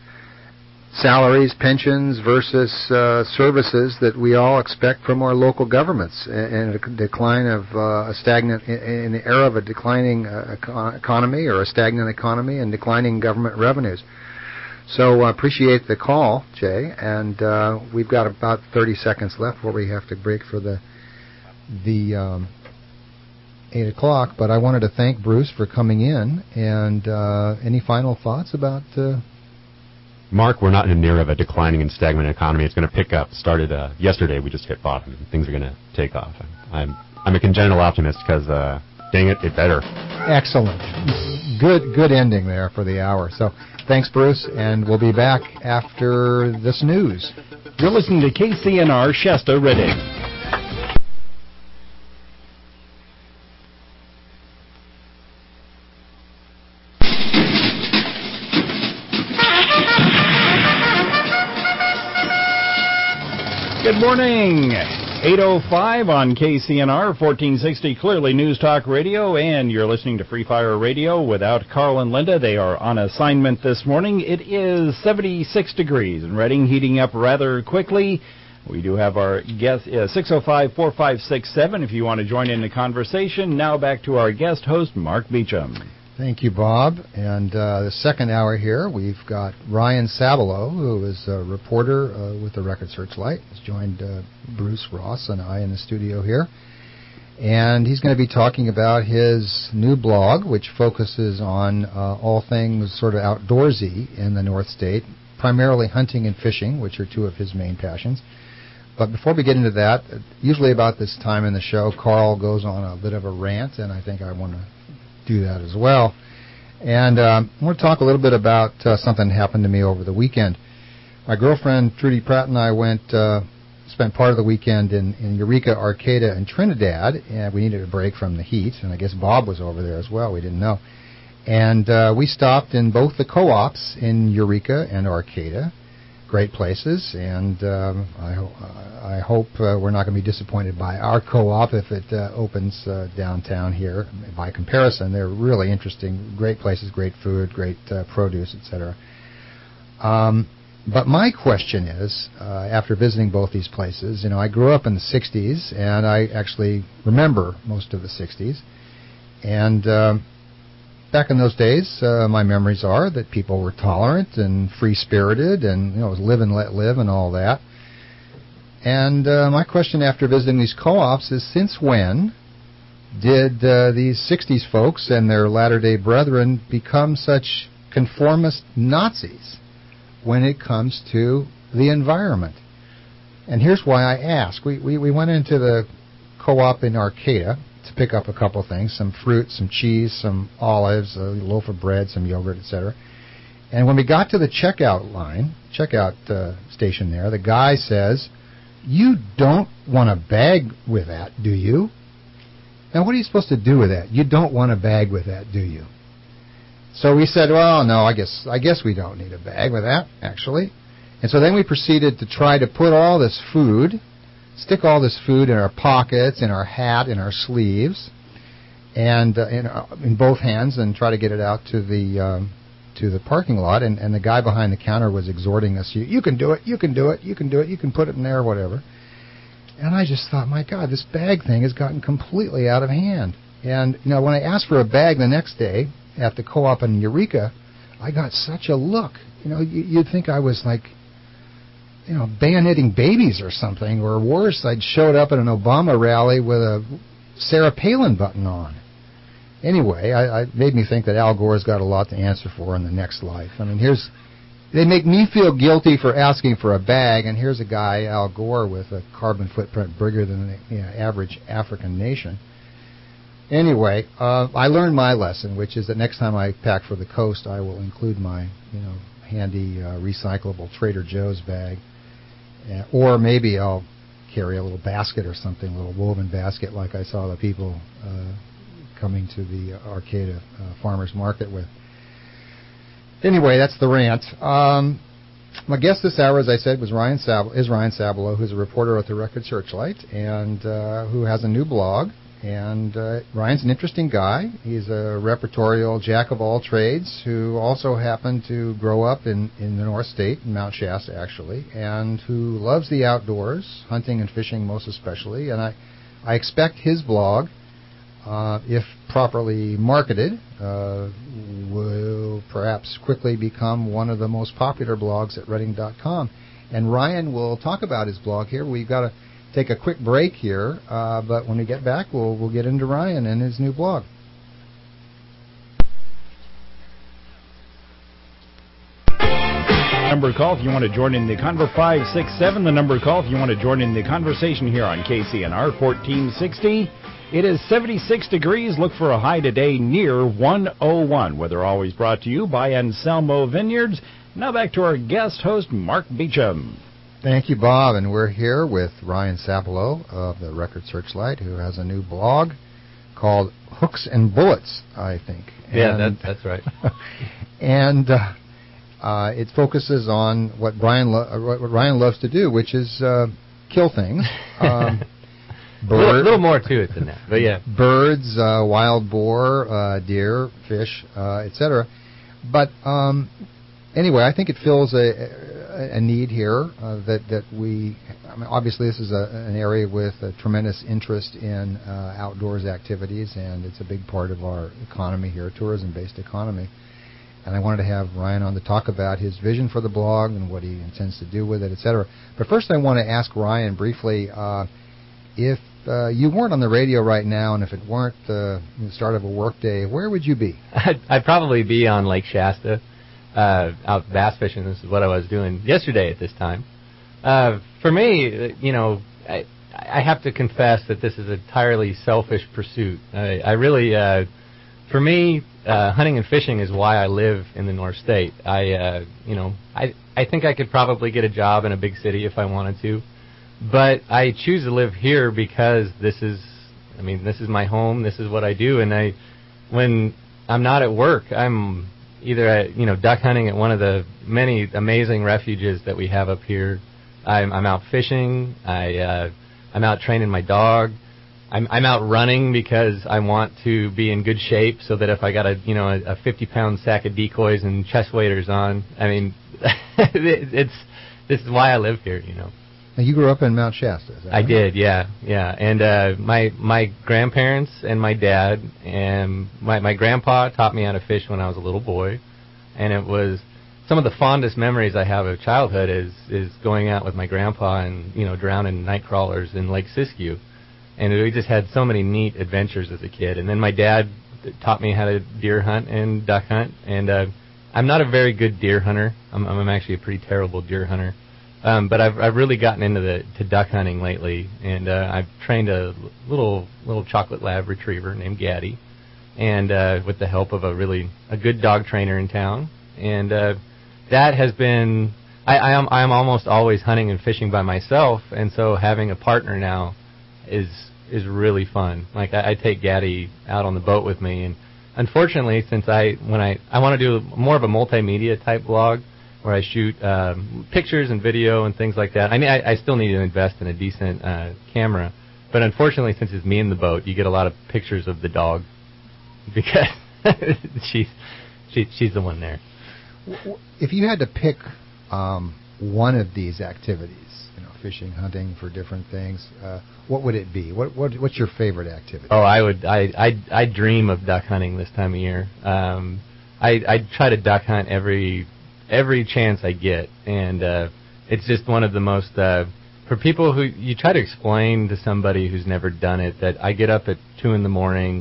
salaries, pensions versus uh, services that we all expect from our local governments, and a decline of uh, a stagnant in the era of a declining uh, economy or a stagnant economy and declining government revenues. So I uh, appreciate the call, Jay, and uh, we've got about thirty seconds left before we have to break for the the um, eight o'clock. But I wanted to thank Bruce for coming in, and uh, any final thoughts about? Uh, Mark, we're not in an era of a declining and stagnant economy. It's going to pick up. Started uh, yesterday. We just hit bottom, and things are going to take off. I'm I'm a congenital optimist because, uh, dang it, it better. Excellent. Good good ending there for the hour. So thanks, Bruce, and we'll be back after this news. You're listening to K C N R Shasta Reading. Good morning. eight oh five on K C N R, fourteen sixty Clearly News Talk Radio, and you're listening to Free Fire Radio without Carl and Linda. They are on assignment this morning. It is seventy-six degrees in Reading, heating up rather quickly. We do have our guest, uh, six oh five, four five six seven, if you want to join in the conversation. Now back to our guest host, Mark Beecham. Thank you, Bob. And uh, the second hour here, we've got Ryan Sabalow, who is a reporter uh, with the Record Searchlight. He's joined uh, Bruce Ross and I in the studio here. And he's going to be talking about his new blog, which focuses on uh, all things sort of outdoorsy in the North State, primarily hunting and fishing, which are two of his main passions. But before we get into that, usually about this time in the show, Carl goes on a bit of a rant, and I think I want to do that as well. And um, I want to talk a little bit about uh, something that happened to me over the weekend. my girlfriend Trudy Pratt and I went, uh, spent part of the weekend in, in Eureka, Arcata, and Trinidad, and we needed a break from the heat, and I guess Bob was over there as well. We didn't know. And uh, we stopped in both the co-ops in Eureka and Arcata. Great places, and um, I, ho- I hope uh, we're not going to be disappointed by our co-op if it uh, opens uh, downtown here. By comparison, they're really interesting, great places, great food, great uh, produce, et cetera. Um, but my question is, uh, after visiting both these places, you know, I grew up in the sixties, and I actually remember most of the sixties, and um, back in those days, uh, my memories are that people were tolerant and free-spirited, and you know, it was live and let live and all that. And uh, my question after visiting these co-ops is, since when did uh, these sixties folks and their latter-day brethren become such conformist Nazis when it comes to the environment? And here's why I ask. We, we, we went into the co-op in Arcata to pick up a couple things, some fruit, some cheese, some olives, a loaf of bread, some yogurt, et cetera. And when we got to the checkout line, checkout uh, station there, the guy says, "You don't want a bag with that, do you?" Now, what are you supposed to do with that? You don't want a bag with that, do you? So we said, well, no, I guess I guess we don't need a bag with that, actually. And so then we proceeded to try to put all this food, stick all this food in our pockets, in our hat, in our sleeves, and uh, in, uh, in both hands, and try to get it out to the um, to the parking lot. And, and the guy behind the counter was exhorting us, you, you can do it, you can do it, you can do it, you can put it in there, whatever. And I just thought, my God, this bag thing has gotten completely out of hand. And, you know, when I asked for a bag the next day at the co-op in Eureka, I got such a look. You know, you, you'd think I was like, you know, bayoneting babies or something, or worse, I'd showed up at an Obama rally with a Sarah Palin button on. Anyway, I, I made me think that Al Gore's got a lot to answer for in the next life. I mean, here's, they make me feel guilty for asking for a bag, and here's a guy, Al Gore, with a carbon footprint bigger than the you know, average African nation. Anyway, uh, I learned my lesson, which is that next time I pack for the coast, I will include my, you know, handy uh, recyclable Trader Joe's bag. Uh, or maybe I'll carry a little basket or something, a little woven basket like I saw the people uh, coming to the Arcata uh, Farmers Market with. Anyway, that's the rant. Um, my guest this hour, as I said, was Ryan Sab- is Ryan Sabolo, who's a reporter at the Record Searchlight and uh, who has a new blog. And uh, Ryan's an interesting guy. He's a repertorial jack of all trades who also happened to grow up in, in the North State, in Mount Shasta actually, and who loves the outdoors, hunting and fishing most especially. And I, I expect his blog, uh, if properly marketed, uh, will perhaps quickly become one of the most popular blogs at Reading dot com. And Ryan will talk about his blog here. We've got to take a quick break here, uh, but when we get back, we'll we'll get into Ryan and his new blog. Number to call if you want to join in the convo five six seven. The number to call if you want to join in the conversation here on K C N R fourteen sixty. It is seventy-six degrees. Look for a high today near one oh one. Weather always brought to you by Anselmo Vineyards. Now back to our guest host, Mark Beecham. Thank you, Bob. And we're here with Ryan Sabolo of the Record Searchlight, who has a new blog called Hooks and Bullets, I think. Yeah, and, that's, that's right. and uh, uh, it focuses on what Brian lo- what Ryan loves to do, which is uh, kill things. Um, a little, little more to it than that, but yeah. Birds, uh, wild boar, uh, deer, fish, uh, et cetera. But um, anyway, I think it fills a, a, a need here uh, that that we. I mean, obviously, this is a, an area with a tremendous interest in uh, outdoors activities, and it's a big part of our economy here, tourism-based economy. And I wanted to have Ryan on to talk about his vision for the blog and what he intends to do with it, et cetera. But first, I want to ask Ryan briefly. Uh, If uh, you weren't on the radio right now, and if it weren't uh, the start of a work day, where would you be? I'd, I'd probably be on Lake Shasta, uh, out bass fishing. This is what I was doing yesterday at this time. Uh, for me, you know, I, I have to confess that this is an entirely selfish pursuit. I, I really uh, for me, uh, hunting and fishing is why I live in the North State. I, uh, you know, I I think I could probably get a job in a big city if I wanted to, but I choose to live here because this is, I mean, this is my home. This is what I do, and I, when I'm not at work, I'm either at, you know, duck hunting at one of the many amazing refuges that we have up here. I'm, I'm out fishing. I, uh, I'm out training my dog. I'm, I'm out running because I want to be in good shape so that if I got a, you know, a fifty pound sack of decoys and chest waders on, I mean, it, it's, this is why I live here, you know. Now, you grew up in Mount Shasta, is that I right? did, yeah, yeah. And uh, my my grandparents and my dad and my my grandpa taught me how to fish when I was a little boy, and it was some of the fondest memories I have of childhood is is going out with my grandpa and, you know, drowning night crawlers in Lake Siskiyou, and we just had so many neat adventures as a kid. And then my dad taught me how to deer hunt and duck hunt, and uh, I'm not a very good deer hunter. I'm, I'm actually a pretty terrible deer hunter. Um, but I've I've really gotten into the to duck hunting lately, and uh, I've trained a little little chocolate lab retriever named Gaddy, and uh, with the help of a really a good dog trainer in town, and uh, that has been I, I am I am almost always hunting and fishing by myself, and so having a partner now is is really fun. Like I, I take Gaddy out on the boat with me, and unfortunately, since I when I I want to do more of a multimedia type blog, where I shoot um, pictures and video and things like that. I mean, I, I still need to invest in a decent uh, camera, but unfortunately, since it's me in the boat, you get a lot of pictures of the dog because she's she, she's the one there. If you had to pick um, one of these activities, you know, fishing, hunting for different things, uh, what would it be? What, what what's your favorite activity? Oh, I would I I I dream of duck hunting this time of year. Um, I I try to duck hunt every. every chance I get, and uh, it's just one of the most, uh, for people who, you try to explain to somebody who's never done it, that I get up at two in the morning,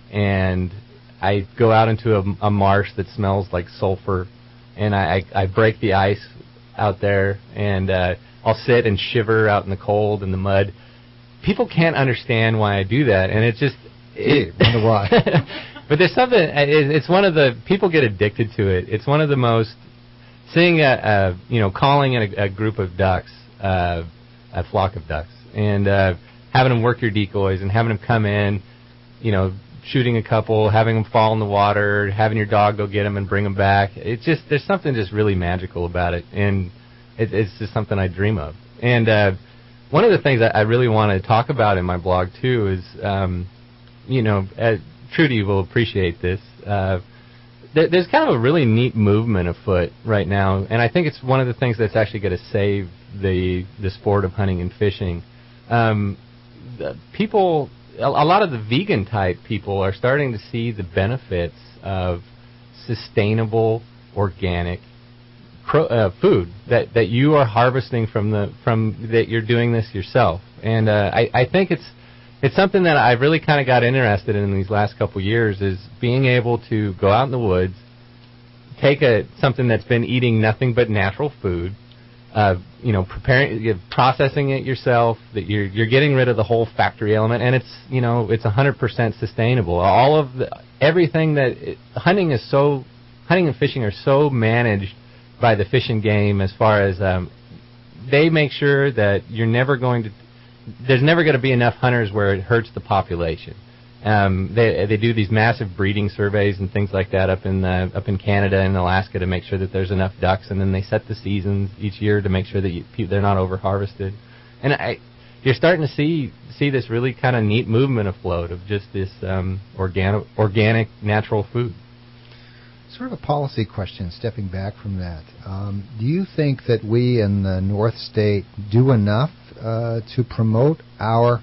and I go out into a, a marsh that smells like sulfur, and I, I, I break the ice out there, and uh, I'll sit and shiver out in the cold and the mud. People can't understand why I do that, and it's just... It, I wonder why. But there's something, it, it's one of the, people get addicted to it. It's one of the most... Seeing a, a, you know, calling in a, a group of ducks, uh, a flock of ducks, and uh, having them work your decoys and having them come in, you know, shooting a couple, having them fall in the water, having your dog go get them and bring them back. It's just, there's something just really magical about it, and it, it's just something I dream of. And uh, one of the things I, I really want to talk about in my blog, too, is, um, you know, uh, Trudy will appreciate this, uh, there's kind of a really neat movement afoot right now, and I think it's one of the things that's actually going to save the the sport of hunting and fishing. Um, the people, a, a lot of the vegan type people are starting to see the benefits of sustainable, organic pro, uh, food that, that you are harvesting from the from that you're doing this yourself, and uh, I, I think it's. It's something that I really kind of got interested in, in these last couple years, is being able to go out in the woods, take a something that's been eating nothing but natural food, uh, you know, preparing, you're processing it yourself, that you're you're getting rid of the whole factory element, and it's, you know, it's one hundred percent sustainable. All of the everything that it, hunting is so hunting and fishing are so managed by the Fish and Game, as far as um, they make sure that you're never going to. There's never going to be enough hunters where it hurts the population. Um, they they do these massive breeding surveys and things like that up in uh, up in Canada and Alaska to make sure that there's enough ducks, and then they set the seasons each year to make sure that you, they're not over harvested. And I, you're starting to see see this really kind of neat movement afloat of just this um, organic organic natural food. Sort of a policy question, stepping back from that. Um, do you think that we in the North State do enough uh, to promote our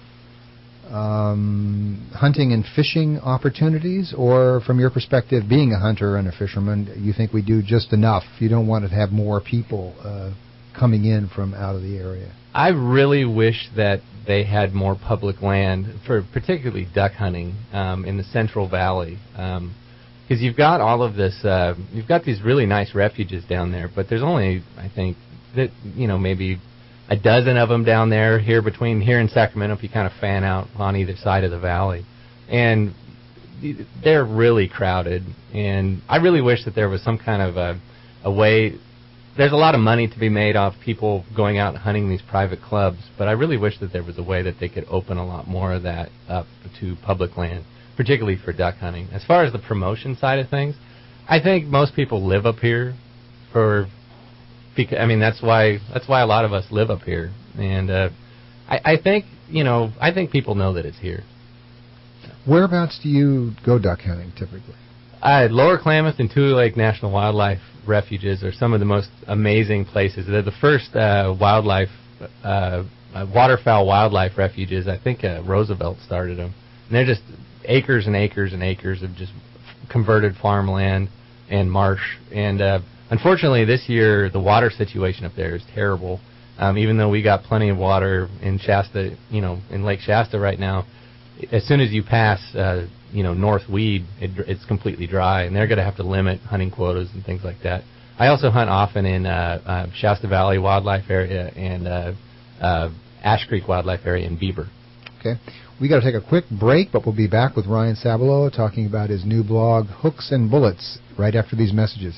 um, hunting and fishing opportunities? Or from your perspective, being a hunter and a fisherman, you think we do just enough? You don't want to have more people uh, coming in from out of the area? I really wish that they had more public land, for particularly duck hunting um, in the Central Valley. Um, Because you've got all of this, uh, you've got these really nice refuges down there, but there's only, I think, that you know maybe a dozen of them down there. Here between here and Sacramento, if you kind of fan out on either side of the valley, and they're really crowded, and I really wish that there was some kind of a, a way. There's a lot of money to be made off people going out and hunting these private clubs, but I really wish that there was a way that they could open a lot more of that up to public land, particularly for duck hunting. As far as the promotion side of things, I think most people live up here for, because, I mean, that's why that's why a lot of us live up here, and uh, I, I think, you know, I think people know that it's here. Whereabouts do you go duck hunting typically? Uh, Lower Klamath and Tule Lake National Wildlife Refuges are some of the most amazing places. They're the first uh, wildlife, uh, uh, waterfowl wildlife refuges. I think uh, Roosevelt started them. And they're just acres and acres and acres of just converted farmland and marsh. And uh, unfortunately, this year, the water situation up there is terrible. Um, even though we got plenty of water in Shasta, you know, in Lake Shasta right now, as soon as you pass, uh, you know, North Weed, it, it's completely dry, and they're going to have to limit hunting quotas and things like that. I also hunt often in uh, uh, Shasta Valley Wildlife Area and uh, uh, Ash Creek Wildlife Area in Beaver. Okay. We got to take a quick break, but we'll be back with Ryan Sabalow talking about his new blog, Hooks and Bullets, right after these messages.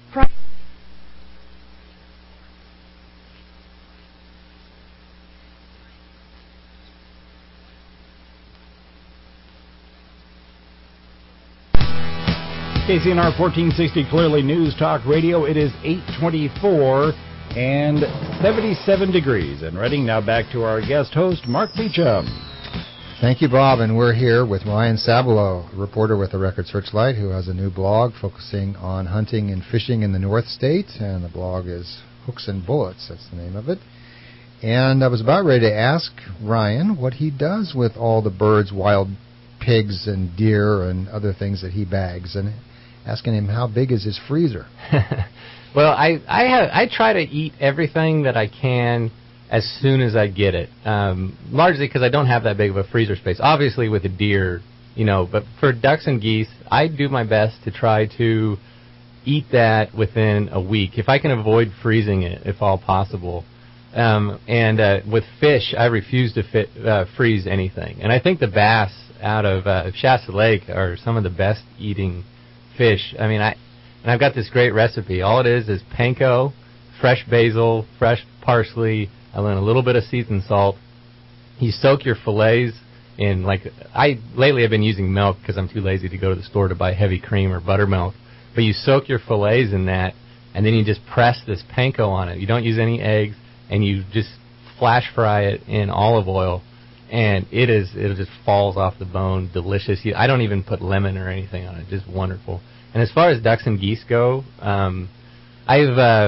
K C N R fourteen sixty Clearly News Talk Radio. It is eight twenty-four and seventy-seven degrees in Reading. Now back to our guest host, Mark Beecham. Thank you, Bob. And we're here with Ryan Sabalow, a reporter with the Record Searchlight, who has a new blog focusing on hunting and fishing in the North State. And the blog is Hooks and Bullets. That's the name of it. And I was about ready to ask Ryan what he does with all the birds, wild pigs and deer and other things that he bags, and asking him how big is his freezer. Well, I I, have, I try to eat everything that I can as soon as I get it, um, largely because I don't have that big of a freezer space. Obviously, with a deer, you know, but for ducks and geese, I do my best to try to eat that within a week, if I can avoid freezing it, if all possible. Um, and uh, with fish, I refuse to fit, uh, freeze anything. And I think the bass out of uh, Shasta Lake are some of the best eating fish. I mean, I and I've got this great recipe. All it is is panko, fresh basil, fresh parsley, and then a little bit of seasoned salt. You soak your fillets in, like, I lately I've been using milk because I'm too lazy to go to the store to buy heavy cream or buttermilk. But you soak your fillets in that, and then you just press this panko on it. You don't use any eggs, and you just flash fry it in olive oil. And it is, it just falls off the bone, delicious. I don't even put lemon or anything on it, just wonderful. And as far as ducks and geese go, um, I've, uh,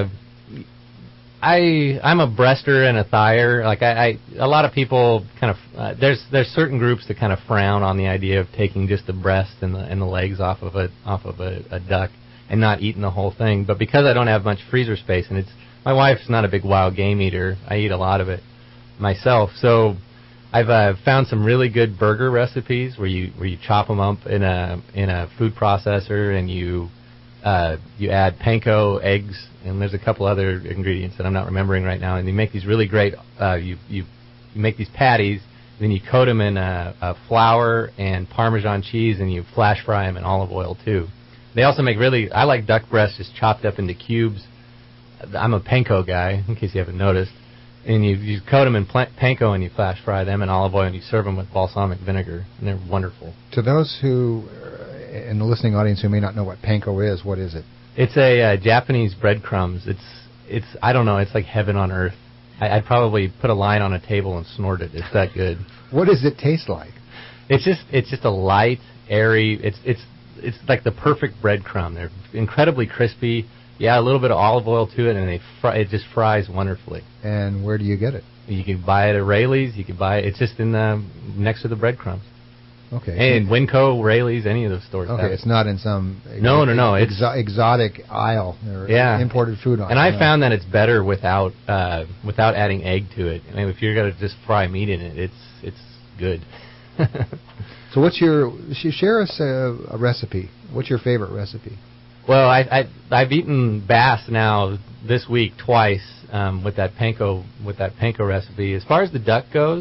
I, I'm a breaster and a thigher. Like I, I a lot of people kind of, uh, there's, there's certain groups that kind of frown on the idea of taking just the breast and the, and the legs off of a, off of a, a duck and not eating the whole thing. But because I don't have much freezer space, and it's, my wife's not a big wild game eater, I eat a lot of it myself. So I've uh, found some really good burger recipes where you where you chop them up in a in a food processor, and you uh, you add panko, eggs, and there's a couple other ingredients that I'm not remembering right now. And you make these really great. Uh, you you you make these patties, then you coat them in a, a flour and Parmesan cheese, and you flash fry them in olive oil too. They also make really. I like duck breasts just chopped up into cubes. I'm a panko guy, in case you haven't noticed. And you, you coat them in pl- panko, and you flash fry them in olive oil, and you serve them with balsamic vinegar, and they're wonderful. To those who, uh, in the listening audience who may not know what panko is, what is it? It's a uh, Japanese breadcrumbs. It's, it's I don't know, it's like heaven on earth. I, I'd probably put a line on a table and snort it. It's that good. What does it taste like? It's just it's just a light, airy, it's it's it's like the perfect breadcrumb. They're incredibly crispy. Yeah, a little bit of olive oil to it, and they fry, it just fries wonderfully. And where do you get it? You can buy it at Rayleigh's. You can buy it. It's just in the next to the breadcrumbs. Okay. And Winco, Rayleigh's, any of those stores. Okay, it's not in some no, no, no. Ex- exotic aisle or yeah. imported food aisle. And I no. found that it's better without uh, without adding egg to it. I mean, if you're gonna just fry meat in it, it's it's good. So, what's your share us a, a recipe? What's your favorite recipe? Well, I, I I've eaten bass now this week twice um, with that panko with that panko recipe. As far as the duck goes,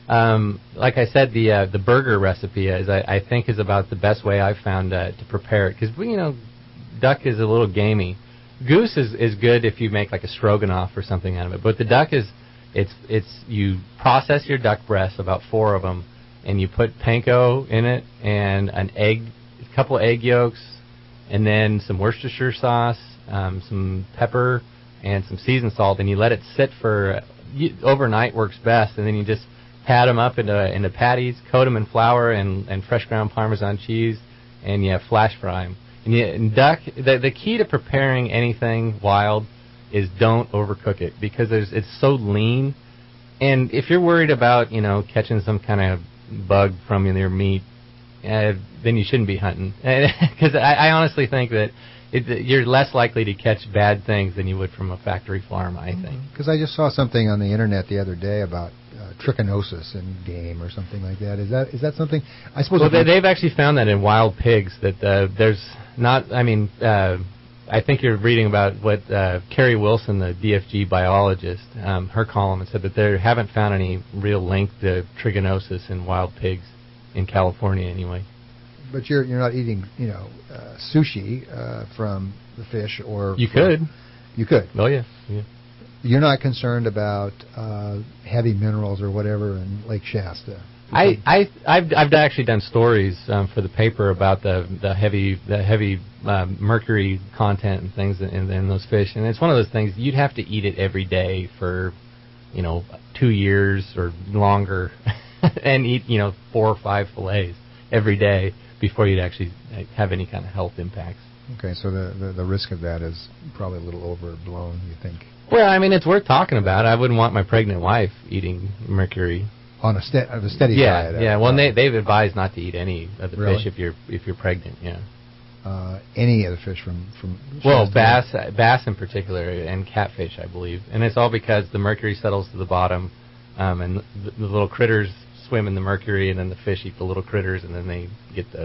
Um, like I said, the uh, the burger recipe is I, I think is about the best way I've found uh, to prepare it, because you know, duck is a little gamey. Goose is, is good if you make like a stroganoff or something out of it, but the duck is it's it's you process your duck breasts, about four of them, and you put panko in it and an egg, a couple of egg yolks, and then some Worcestershire sauce, um, some pepper, and some seasoned salt, and you let it sit for you, overnight works best, and then you just pat them up into into patties, coat them in flour and, and fresh ground Parmesan cheese, and you flash fry them. And, you, and duck, the, the key to preparing anything wild is don't overcook it, because there's, it's so lean. And if you're worried about, you know, catching some kind of bug from your meat, uh, then you shouldn't be hunting. Because I, I honestly think that it, you're less likely to catch bad things than you would from a factory farm, I think. Because I just saw something on the internet the other day about uh, trichinosis in game or something like that. Is that is that something? I suppose. Well, they, they've actually found that in wild pigs. That uh, there's not. I mean, uh, I think you're reading about what uh, Carrie Wilson, the D F G biologist, um, her column, and said that they haven't found any real link to trichinosis in wild pigs in California, anyway. But you're you're not eating, you know, uh, sushi uh, from the fish, or you from, could, you could. Oh yeah, yeah. You're not concerned about uh, heavy minerals or whatever in Lake Shasta. I I I've I've actually done stories um, for the paper about the the heavy the heavy um, mercury content and things in, in those fish, and it's one of those things you'd have to eat it every day for, you know, two years or longer, and eat, you know, four or five fillets every day before you'd actually have any kind of health impacts. Okay, so the, the the risk of that is probably a little overblown, you think? Well, I mean, it's worth talking about. I wouldn't want my pregnant wife eating mercury on a, ste- on a steady yeah, diet. Yeah, well, they they've advised not to eat any of the really? fish if you're if you're pregnant. Yeah. Uh, any of the fish from from. Well, bass bass in particular, and catfish, I believe, and it's all because the mercury settles to the bottom, um, and the, the little critters swim in the mercury, and then the fish eat the little critters, and then they get the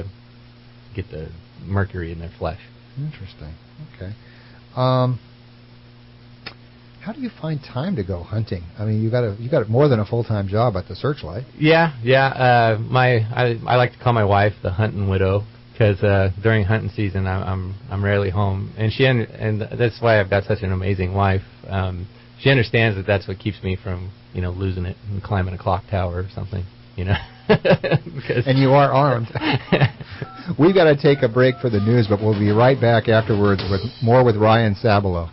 get the mercury in their flesh. Interesting. Okay. Um, how do you find time to go hunting? I mean, you got a you got more than a full time job at the Searchlight. Yeah, yeah. Uh, my I I like to call my wife the hunting widow, because uh, during hunting season I'm, I'm I'm rarely home, and she un- and that's why I've got such an amazing wife. Um, she understands that that's what keeps me from, you know, losing it and climbing a clock tower or something, you know. And you are armed. We've got to take a break for the news, but we'll be right back afterwards with more with Ryan Sabalow.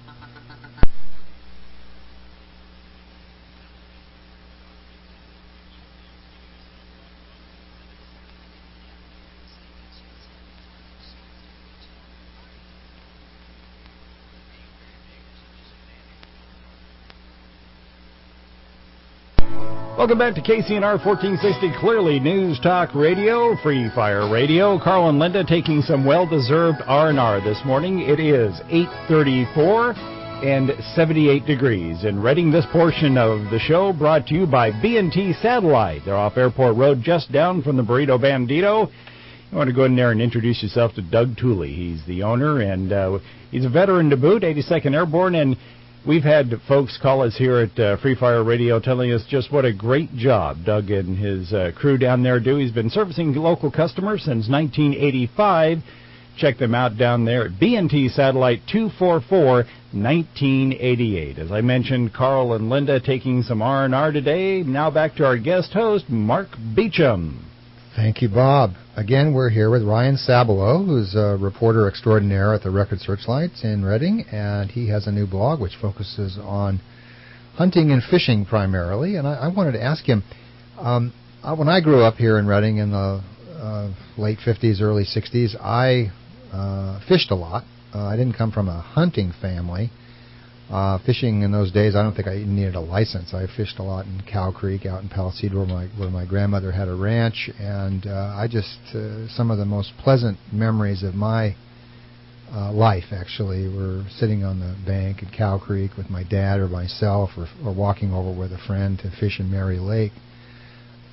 Welcome back to K C N R fourteen sixty Clearly News Talk Radio, Free Fire Radio. Carl and Linda taking some well-deserved R and R this morning. It is eight thirty-four and seventy-eight degrees. In Reading, this portion of the show brought to you by B and T Satellite. They're off Airport Road, just down from the Burrito Bandito. You want to go in there and introduce yourself to Doug Tooley. He's the owner, and uh, he's a veteran to boot, eighty-second Airborne, and we've had folks call us here at uh, Free Fire Radio telling us just what a great job Doug and his uh, crew down there do. He's been servicing local customers since nineteen eighty-five. Check them out down there at B and T Satellite, two four four, nineteen eighty-eight. As I mentioned, Carl and Linda taking some R and R today. Now back to our guest host, Mark Beecham. Thank you, Bob. Again, we're here with Ryan Sabalow, who's a reporter extraordinaire at the Record Searchlight in Reading, and he has a new blog which focuses on hunting and fishing primarily. And I, I wanted to ask him, um, I, when I grew up here in Reading in the uh, late fifties, early sixties, I uh, fished a lot. Uh, I didn't come from a hunting family. Uh, fishing in those days, I don't think I even needed a license. I fished a lot in Cow Creek out in Palisadro, where my where my grandmother had a ranch, and uh, I just uh, some of the most pleasant memories of my uh, life actually were sitting on the bank at Cow Creek with my dad or myself, or, or walking over with a friend to fish in Mary Lake.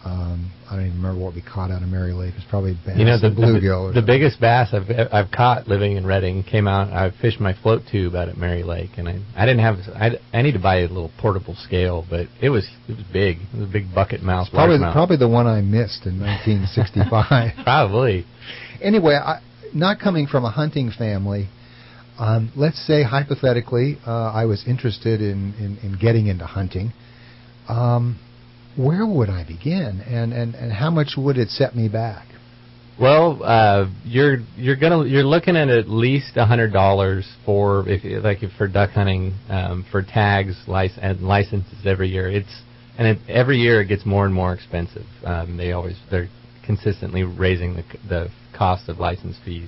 Um, I don't even remember what we caught out of Mary Lake. It was probably bass you know, the, and bluegill. The, the biggest bass I've I've caught living in Redding came out. I fished my float tube out at Mary Lake, and I I didn't have I, I need to buy a little portable scale, but it was it was big. It was a big bucket mouth. It's probably the, mouth. probably the one I missed in nineteen sixty-five. Probably. Anyway, I, not coming from a hunting family. Um, let's say hypothetically, uh, I was interested in, in, in getting into hunting. Um, where would I begin, and, and, and how much would it set me back? Well, uh, you're you're gonna you're looking at at least a hundred dollars for if like if for duck hunting um, for tags lic- and licenses every year. It's and it, every year it gets more and more expensive. Um, they always they're consistently raising the the cost of license fees.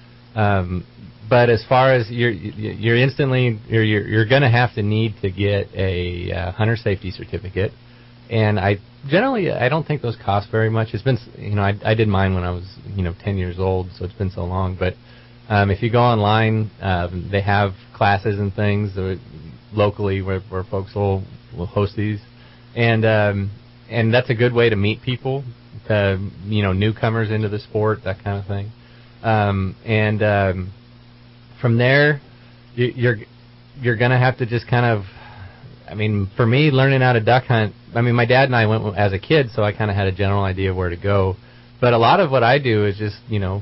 Um, but as far as you're you're instantly you're you're, you're going to have to need to get a uh, hunter safety certificate, and I generally I don't think those cost very much. It's been you know I I did mine when I was you know ten years old, so it's been so long. But um, if you go online, um, they have classes and things that locally where where folks will will host these, and um, and that's a good way to meet people, to you know newcomers into the sport, that kind of thing. Um, and um, from there, you, you're you're going to have to just kind of, I mean, for me, learning how to duck hunt, I mean, my dad and I went as a kid, so I kind of had a general idea where to go. But a lot of what I do is just, you know,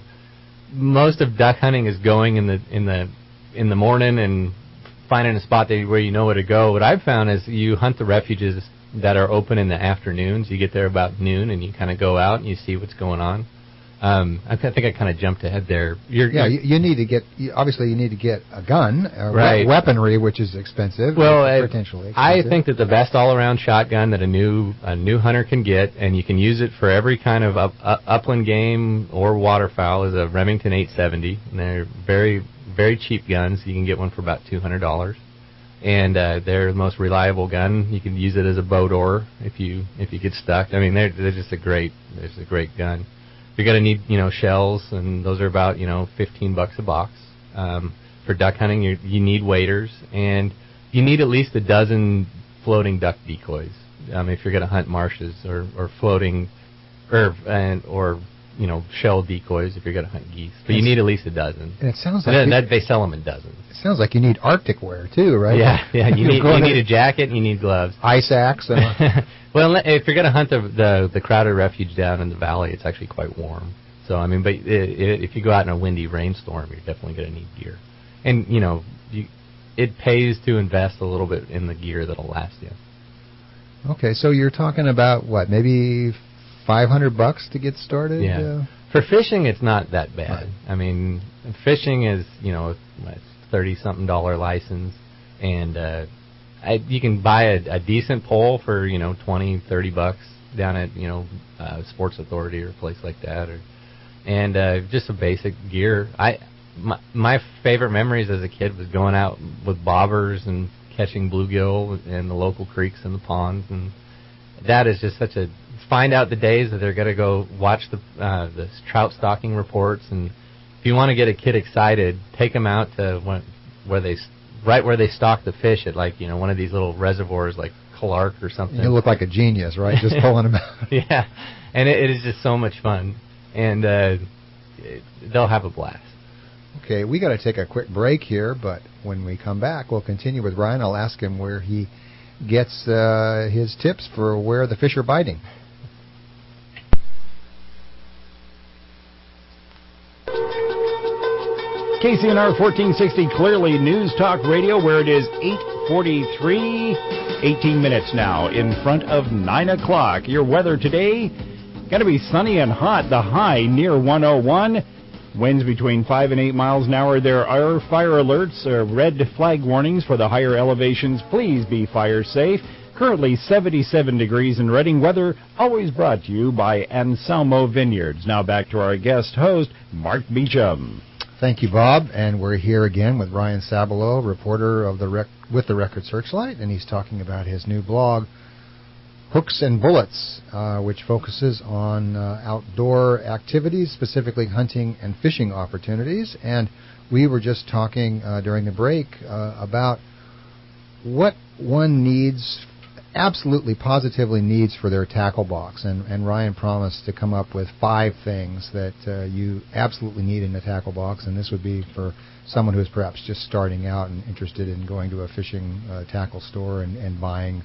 most of duck hunting is going in the in the in the morning and finding a spot that, where you know where to go. What I've found is you hunt the refuges that are open in the afternoons. You get there about noon, and you kind of go out and you see what's going on. Um, I think I kind of jumped ahead there. You're, yeah, you're, you, you need to get you, obviously you need to get a gun, uh, right. we- weaponry, which is expensive. Well, uh, potentially expensive. I think that the best all-around shotgun that a new a new hunter can get, and you can use it for every kind of up, up, upland game or waterfowl, is a Remington eight seventy. And they're very very cheap guns. You can get one for about two hundred dollars, and uh, they're the most reliable gun. You can use it as a boat oar if you if you get stuck. I mean, they're they're just a great they're just a great gun. You're going to need, you know, shells, and those are about, you know, fifteen bucks a box. Um, for duck hunting, you you need waders, and you need at least a dozen floating duck decoys. Um, if you're going to hunt marshes, or, or floating, or and or you know, shell decoys if you're going to hunt geese. But you need at least a dozen. And it sounds like and you, that, they sell them in dozens. It sounds like you need Arctic wear too, right? Yeah, yeah. You need you need a jacket, and you need gloves. Ice axe. And well, if you're going to hunt the, the the Crowder Refuge down in the valley, it's actually quite warm. So I mean, but it, it, if you go out in a windy rainstorm, you're definitely going to need gear. And you know, you, it pays to invest a little bit in the gear that'll last you. Okay, so you're talking about what, maybe five hundred bucks to get started? Yeah. Uh, For fishing, it's not that bad. Right. I mean, fishing is, you know, a thirty-something dollar license, and uh, I, you can buy a, a decent pole for, you know, twenty, thirty bucks down at, you know, uh, Sports Authority or a place like that, or and uh, just some basic gear. I my, my favorite memories as a kid was going out with bobbers and catching bluegill in the local creeks and the ponds, and that is just such a find out the days that they're going to go watch the uh, the trout stocking reports, and if you want to get a kid excited, take them out to one, where they right where they stock the fish at, like, you know, one of these little reservoirs like Clark or something. You look like a genius, right? Just pulling them out. Yeah, and it, it is just so much fun, and uh, it, they'll have a blast. Okay, we got to take a quick break here, but when we come back, we'll continue with Ryan. I'll ask him where he gets uh, his tips for where the fish are biting. K C N R fourteen sixty Clearly News Talk Radio, where it is eight forty-three, eighteen minutes now in front of nine o'clock. Your weather today, going to be sunny and hot. The high near one oh one. Winds between five and eight miles an hour. There are fire alerts, uh, red flag warnings for the higher elevations. Please be fire safe. Currently seventy-seven degrees in Redding. Weather always brought to you by Anselmo Vineyards. Now back to our guest host, Mark Beecham. Thank you, Bob. And we're here again with Ryan Sabalo, reporter of the rec- with the Record Searchlight, and he's talking about his new blog, Hooks and Bullets, uh, which focuses on uh, outdoor activities, specifically hunting and fishing opportunities. And we were just talking uh, during the break uh, about what one needs absolutely, positively needs for their tackle box. And, and Ryan promised to come up with five things that uh, you absolutely need in a tackle box. And this would be for someone who is perhaps just starting out and interested in going to a fishing uh, tackle store and, and buying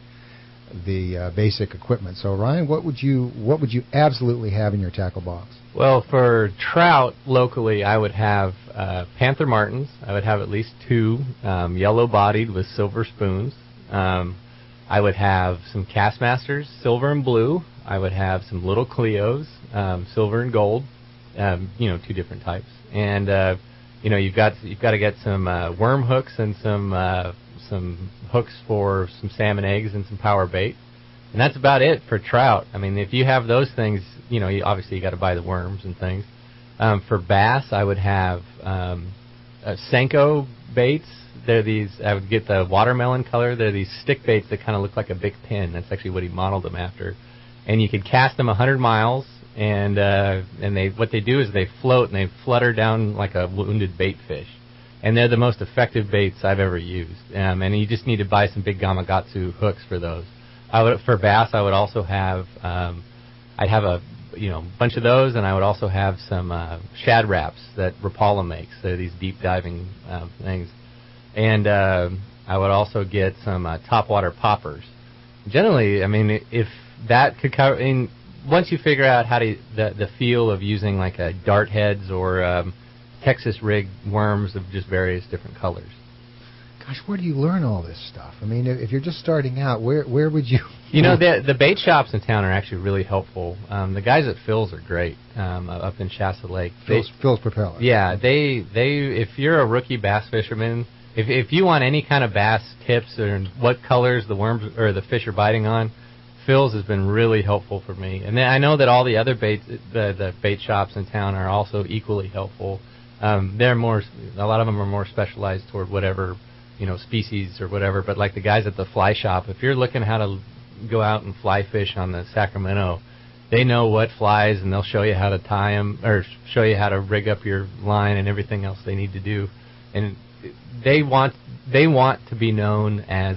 the uh, basic equipment. So, Ryan, what would you what would you absolutely have in your tackle box? Well, for trout locally, I would have uh, Panther Martins. I would have at least two, um, yellow-bodied with silver spoons. Um, I would have some Castmasters, silver and blue. I would have some little Cleos, um, silver and gold. Um, you know, two different types. And uh, you know, you've got you've got to get some uh, worm hooks and some uh, some hooks for some salmon eggs and some power bait. And that's about it for trout. I mean, if you have those things, you know, you, obviously you got to buy the worms and things. Um, for bass, I would have um, uh, Senko baits. They're these, I would get the watermelon color. They're these stick baits that kind of look like a big pin. That's actually what he modeled them after. And you could cast them one hundred miles, and uh, and they what they do is they float and they flutter down like a wounded bait fish. And they're the most effective baits I've ever used. Um, and you just need to buy some big Gamakatsu hooks for those. I would, for bass, I would also have, um, I'd have a, you know, bunch of those, and I would also have some uh, shad wraps that Rapala makes. They're these deep diving uh, things, and uh, I would also get some uh, topwater poppers. Generally, I mean, if that could cover, I mean, once you figure out how to the the feel of using like a dart heads or um, Texas rig worms of just various different colors. Gosh, where do you learn all this stuff? I mean, if you're just starting out, where where would you... You know, the the bait shops in town are actually really helpful. Um, the guys at Phil's are great um, up in Shasta Lake. Phil's, they, Phil's Propeller. Yeah, they they if you're a rookie bass fisherman, if if you want any kind of bass tips or what colors the worms or the fish are biting on, Phil's has been really helpful for me. And then I know that all the other bait the the bait shops in town are also equally helpful. Um, they're more a lot of them are more specialized toward whatever, you know, species or whatever, but like the guys at the fly shop, if you're looking how to go out and fly fish on the Sacramento, they know what flies, and they'll show you how to tie them or show you how to rig up your line and everything else they need to do. And they want they want to be known as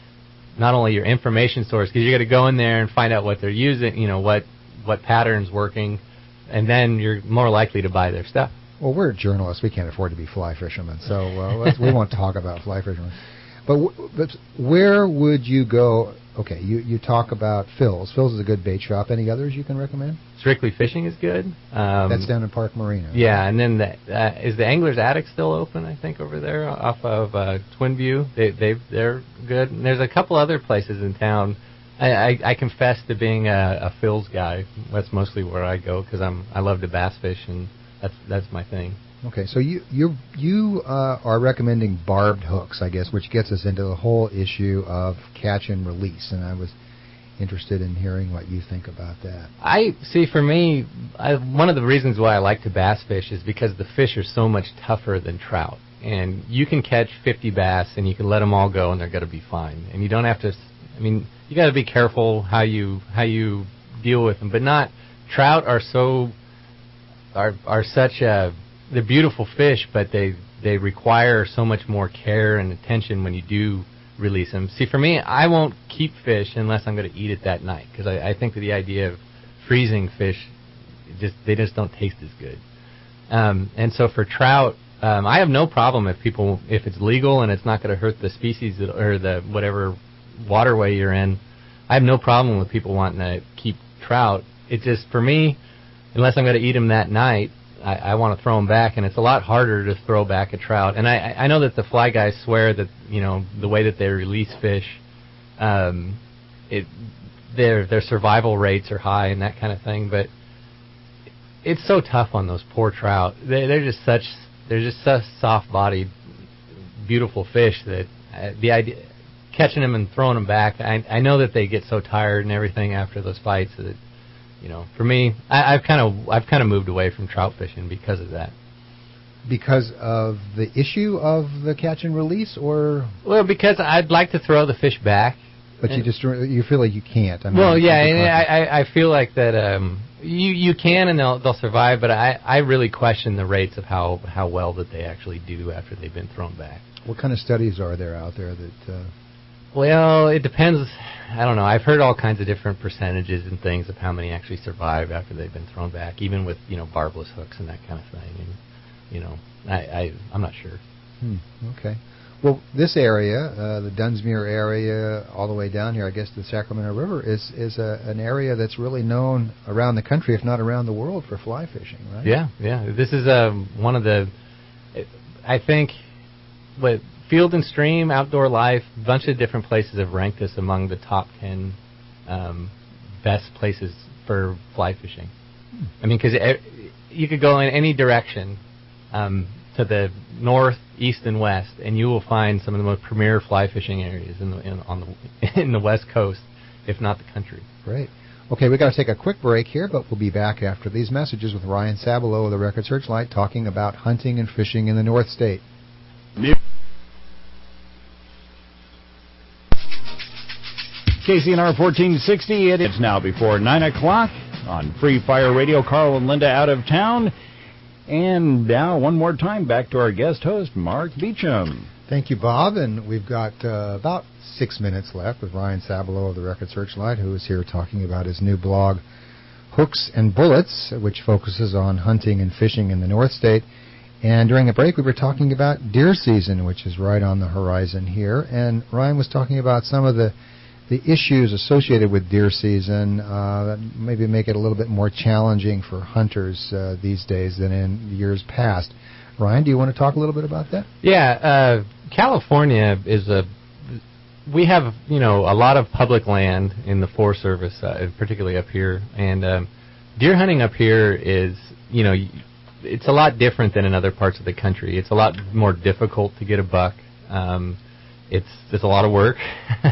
not only your information source, because you got to go in there and find out what they're using, you know, what what pattern's working, and then you're more likely to buy their stuff. Well, we're journalists. We can't afford to be fly fishermen, so uh, let's, we won't talk about fly fishermen. But, w- but where would you go? Okay, you, you talk about Phil's. Phil's is a good bait shop. Any others you can recommend? Strictly Fishing is good. Um, That's down in Park Marina. Right? Yeah, and then the, uh, is the Angler's Attic still open, I think, over there off of uh, Twin View? They, they, they're good. And there's a couple other places in town. I, I, I confess to being a, a Phil's guy. That's mostly where I go because I'm I love to bass fish, and that's that's my thing. Okay, so you you you uh, are recommending barbed hooks, I guess, which gets us into the whole issue of catch and release, and I was interested in hearing what you think about that. I see. For me, I, one of the reasons why I like to bass fish is because the fish are so much tougher than trout, and you can catch fifty bass and you can let them all go and they're going to be fine, and you don't have to. I mean, you got to be careful how you how you deal with them, but not trout are so are are such a they're beautiful fish, but they, they require so much more care and attention when you do release them. See, for me, I won't keep fish unless I'm going to eat it that night, because I, I think that the idea of freezing fish, just they just don't taste as good. Um, and so for trout, um, I have no problem if people if it's legal and it's not going to hurt the species that, or the whatever waterway you're in. I have no problem with people wanting to keep trout. It just, for me, unless I'm going to eat them that night, I, I want to throw them back, and it's a lot harder to throw back a trout. And I, I know that the fly guys swear that, you know, the way that they release fish, um, it their their survival rates are high and that kind of thing. But it's so tough on those poor trout. They, they're just such they're just such soft-bodied, beautiful fish that uh, the idea catching them and throwing them back. I I know that they get so tired and everything after those fights that. You know, for me, I, I've kind of I've kind of moved away from trout fishing because of that. Because of the issue of the catch and release, or well, because I'd like to throw the fish back, but you just you feel like you can't. I mean, well, yeah, and I I feel like that um, you you can and they'll they'll survive, but I, I really question the rates of how, how well that they actually do after they've been thrown back. What kind of studies are there out there that? Uh, Well, it depends. I don't know. I've heard all kinds of different percentages and things of how many actually survive after they've been thrown back, even with, you know, barbless hooks and that kind of thing. And, you know, I, I, I'm not sure. Hmm. Okay. Well, this area, uh, the Dunsmuir area, all the way down here, I guess, to the Sacramento River, is is a, an area that's really known around the country, if not around the world, for fly fishing, right? Yeah, yeah. This is um, one of the, I think, what Field and Stream, Outdoor Life, a bunch of different places have ranked this among the top ten um, best places for fly fishing. Hmm. I mean, because you could go in any direction. Um, to the north, east, and west, and you will find some of the most premier fly fishing areas in the in, on the in the West Coast, if not the country. Great. Okay, we've got to take a quick break here, but we'll be back after these messages with Ryan Sabalow of the Record Searchlight talking about hunting and fishing in the North State. K C N R fourteen sixty, it's now before nine o'clock on Free Fire Radio. Carl and Linda out of town. And now, one more time, back to our guest host, Mark Beecham. Thank you, Bob. And we've got uh, about six minutes left with Ryan Sabalow of the Record Searchlight, who is here talking about his new blog, Hooks and Bullets, which focuses on hunting and fishing in the North State. And during the break, we were talking about deer season, which is right on the horizon here. And Ryan was talking about some of the the issues associated with deer season uh, that maybe make it a little bit more challenging for hunters uh, these days than in years past. Ryan, do you want to talk a little bit about that? Yeah, uh, California is a. We have, you know, a lot of public land in the Forest Service, uh, particularly up here, and um, deer hunting up here is, you know, it's a lot different than in other parts of the country. It's a lot more difficult to get a buck. Um, it's it's a lot of work.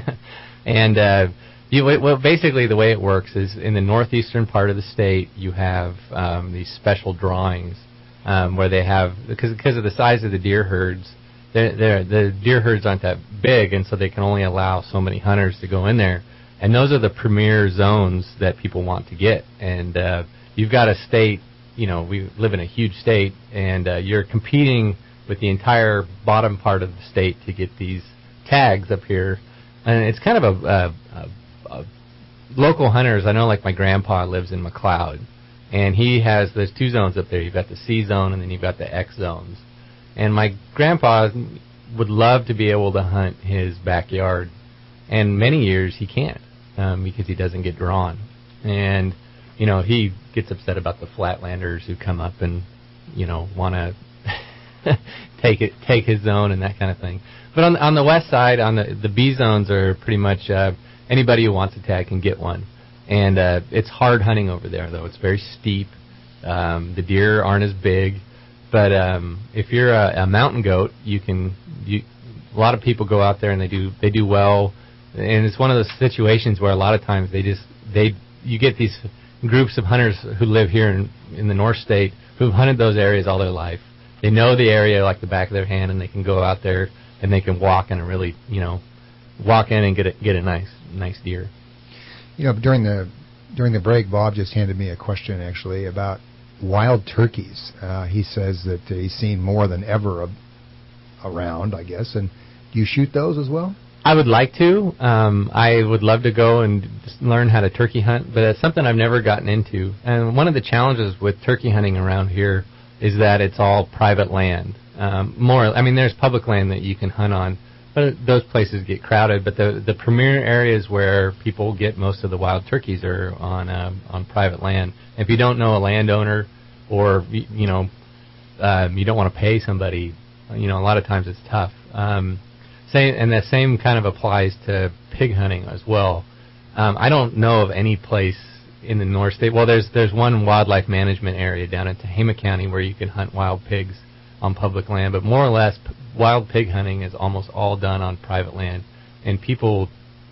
And uh, you, well, basically the way it works is in the northeastern part of the state, you have um, these special drawings um, where they have, because because of the size of the deer herds, they're, they're, the deer herds aren't that big, and so they can only allow so many hunters to go in there. And those are the premier zones that people want to get. And uh, you've got a state, you know, we live in a huge state, and uh, you're competing with the entire bottom part of the state to get these tags up here. And it's kind of a, a, a, a local hunters. I know, like my grandpa lives in McLeod, and he has there's two zones up there. You've got the C zone, and then you've got the X zones. And my grandpa would love to be able to hunt his backyard, and many years he can't um, because he doesn't get drawn. And you know, he gets upset about the flatlanders who come up and you know want to take it, take his zone and that kind of thing. But on on the west side, on the the B zones are pretty much uh, anybody who wants a tag can get one, and uh, it's hard hunting over there though. It's very steep. Um, the deer aren't as big, but um, if you're a, a mountain goat, you can. You, a lot of people go out there and they do they do well, and it's one of those situations where a lot of times they just they you get these groups of hunters who live here in, in the North State who've hunted those areas all their life. They know the area like the back of their hand, and they can go out there. And they can walk in a really, you know, walk in and get a, get a nice nice deer. You know, during the during the break, Bob just handed me a question actually about wild turkeys. Uh, he says that he's seen more than ever a, around, I guess. And do you shoot those as well? I would like to. Um, I would love to go and just learn how to turkey hunt, but it's something I've never gotten into. And one of the challenges with turkey hunting around here is that it's all private land. Um, more, I mean, there's public land that you can hunt on, but those places get crowded. But the the premier areas where people get most of the wild turkeys are on uh, on private land. If you don't know a landowner, or you know, um, you don't want to pay somebody, you know, a lot of times it's tough. Um, same, and the same kind of applies to pig hunting as well. Um, I don't know of any place in the North State. Well, there's there's one wildlife management area down in Tehama County where you can hunt wild pigs on public land, but more or less, p- wild pig hunting is almost all done on private land. And people,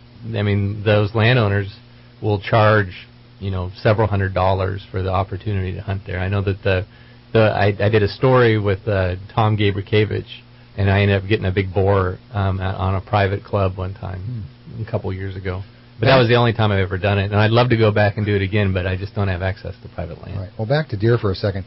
I mean, those landowners will charge, you know, several hundred dollars for the opportunity to hunt there. I know that the, the I, I did a story with uh, Tom Gabrikevich, and I ended up getting a big boar um, at, on a private club one time hmm. a couple years ago. But that was the only time I've ever done it, and I'd love to go back and do it again, but I just don't have access to private land. All right. Well, back to deer for a second.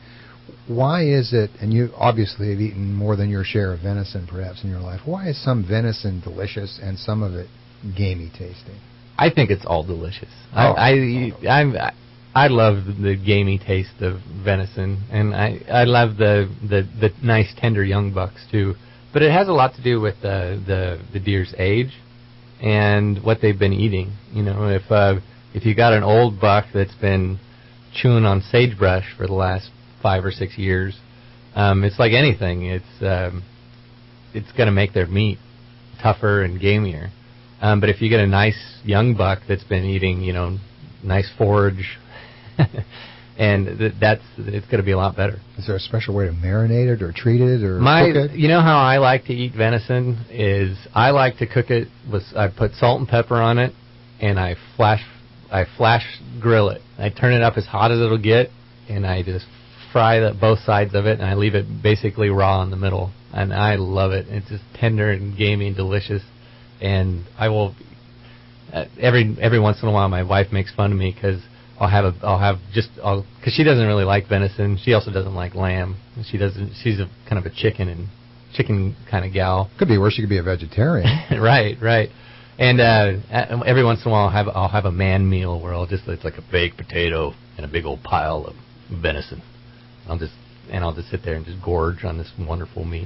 Why is it, and you obviously have eaten more than your share of venison perhaps in your life, why is some venison delicious and some of it gamey tasting? I think it's all delicious. Oh. I, I, I'm, I love the gamey taste of venison, and I, I love the, the, the nice tender young bucks too. But it has a lot to do with uh, the the deer's age and what they've been eating. You know, if uh, if you got an old buck that's been chewing on sagebrush for the last five or six years, um, it's like anything. It's um, it's going to make their meat tougher and gamier. Um, but if you get a nice young buck that's been eating, you know, nice forage, and th- that's it's going to be a lot better. Is there a special way to marinate it or treat it or My, cook it? You know how I like to eat venison is I like to cook it with I put salt and pepper on it, and I flash I flash grill it. I turn it up as hot as it'll get, and I just fry the, both sides of it, and I leave it basically raw in the middle, and I love it. It's just tender and gamey and delicious. And I will uh, every every once in a while my wife makes fun of me because I'll have a I'll have just because she doesn't really like venison. She also doesn't like lamb. She doesn't. She's a kind of a chicken and chicken kind of gal. Could be worse. She could be a vegetarian. Right, right. And uh, every once in a while I'll have I'll have a man meal where I'll just it's like a baked potato and a big old pile of venison. I'll just and I'll just sit there and just gorge on this wonderful meat.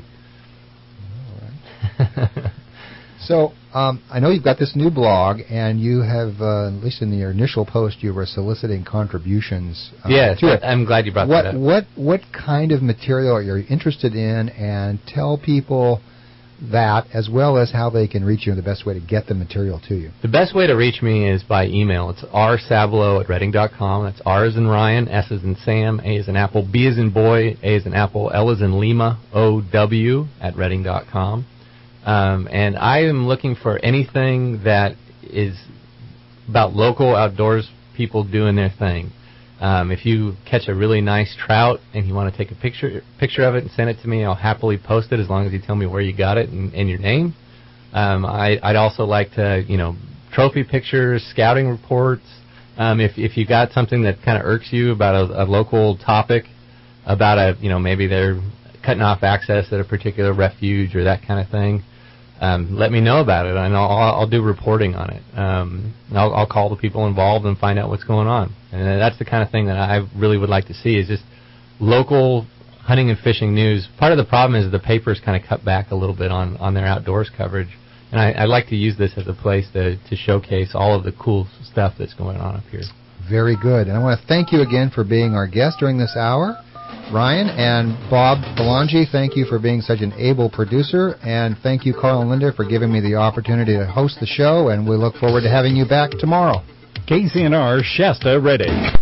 All right. So, um, I know you've got this new blog, and you have, uh, at least in your initial post, you were soliciting contributions. Uh, yes, to it. I'm glad you brought what, that up. What what kind of material are you interested in, and tell people that, as well as how they can reach you and the best way to get the material to you. The best way to reach me is by email. It's r sablo at reading dot com. That's R as in Ryan, S as in Sam, A as in Apple, B as in Boy, A as in Apple, L as in Lima, O W at reading dot com. Um, and I am looking for anything that is about local outdoors people doing their thing. Um, if you catch a really nice trout and you want to take a picture picture of it and send it to me, I'll happily post it as long as you tell me where you got it and, and your name. Um, I, I'd also like to, you know, trophy pictures, scouting reports. Um, if if you got something that kind of irks you about a, a local topic, about a, you know, maybe they're cutting off access at a particular refuge or that kind of thing. Um, let me know about it, and I'll, I'll do reporting on it. Um, I'll, I'll call the people involved and find out what's going on. And that's the kind of thing that I really would like to see is just local hunting and fishing news. Part of the problem is the papers kind of cut back a little bit on, on their outdoors coverage. And I, I'd like to use this as a place to, to showcase all of the cool stuff that's going on up here. Very good. And I want to thank you again for being our guest during this hour. Ryan and Bob Belangi, thank you for being such an able producer, and thank you, Carl and Linda, for giving me the opportunity to host the show, and we look forward to having you back tomorrow. K C N R Shasta Reading.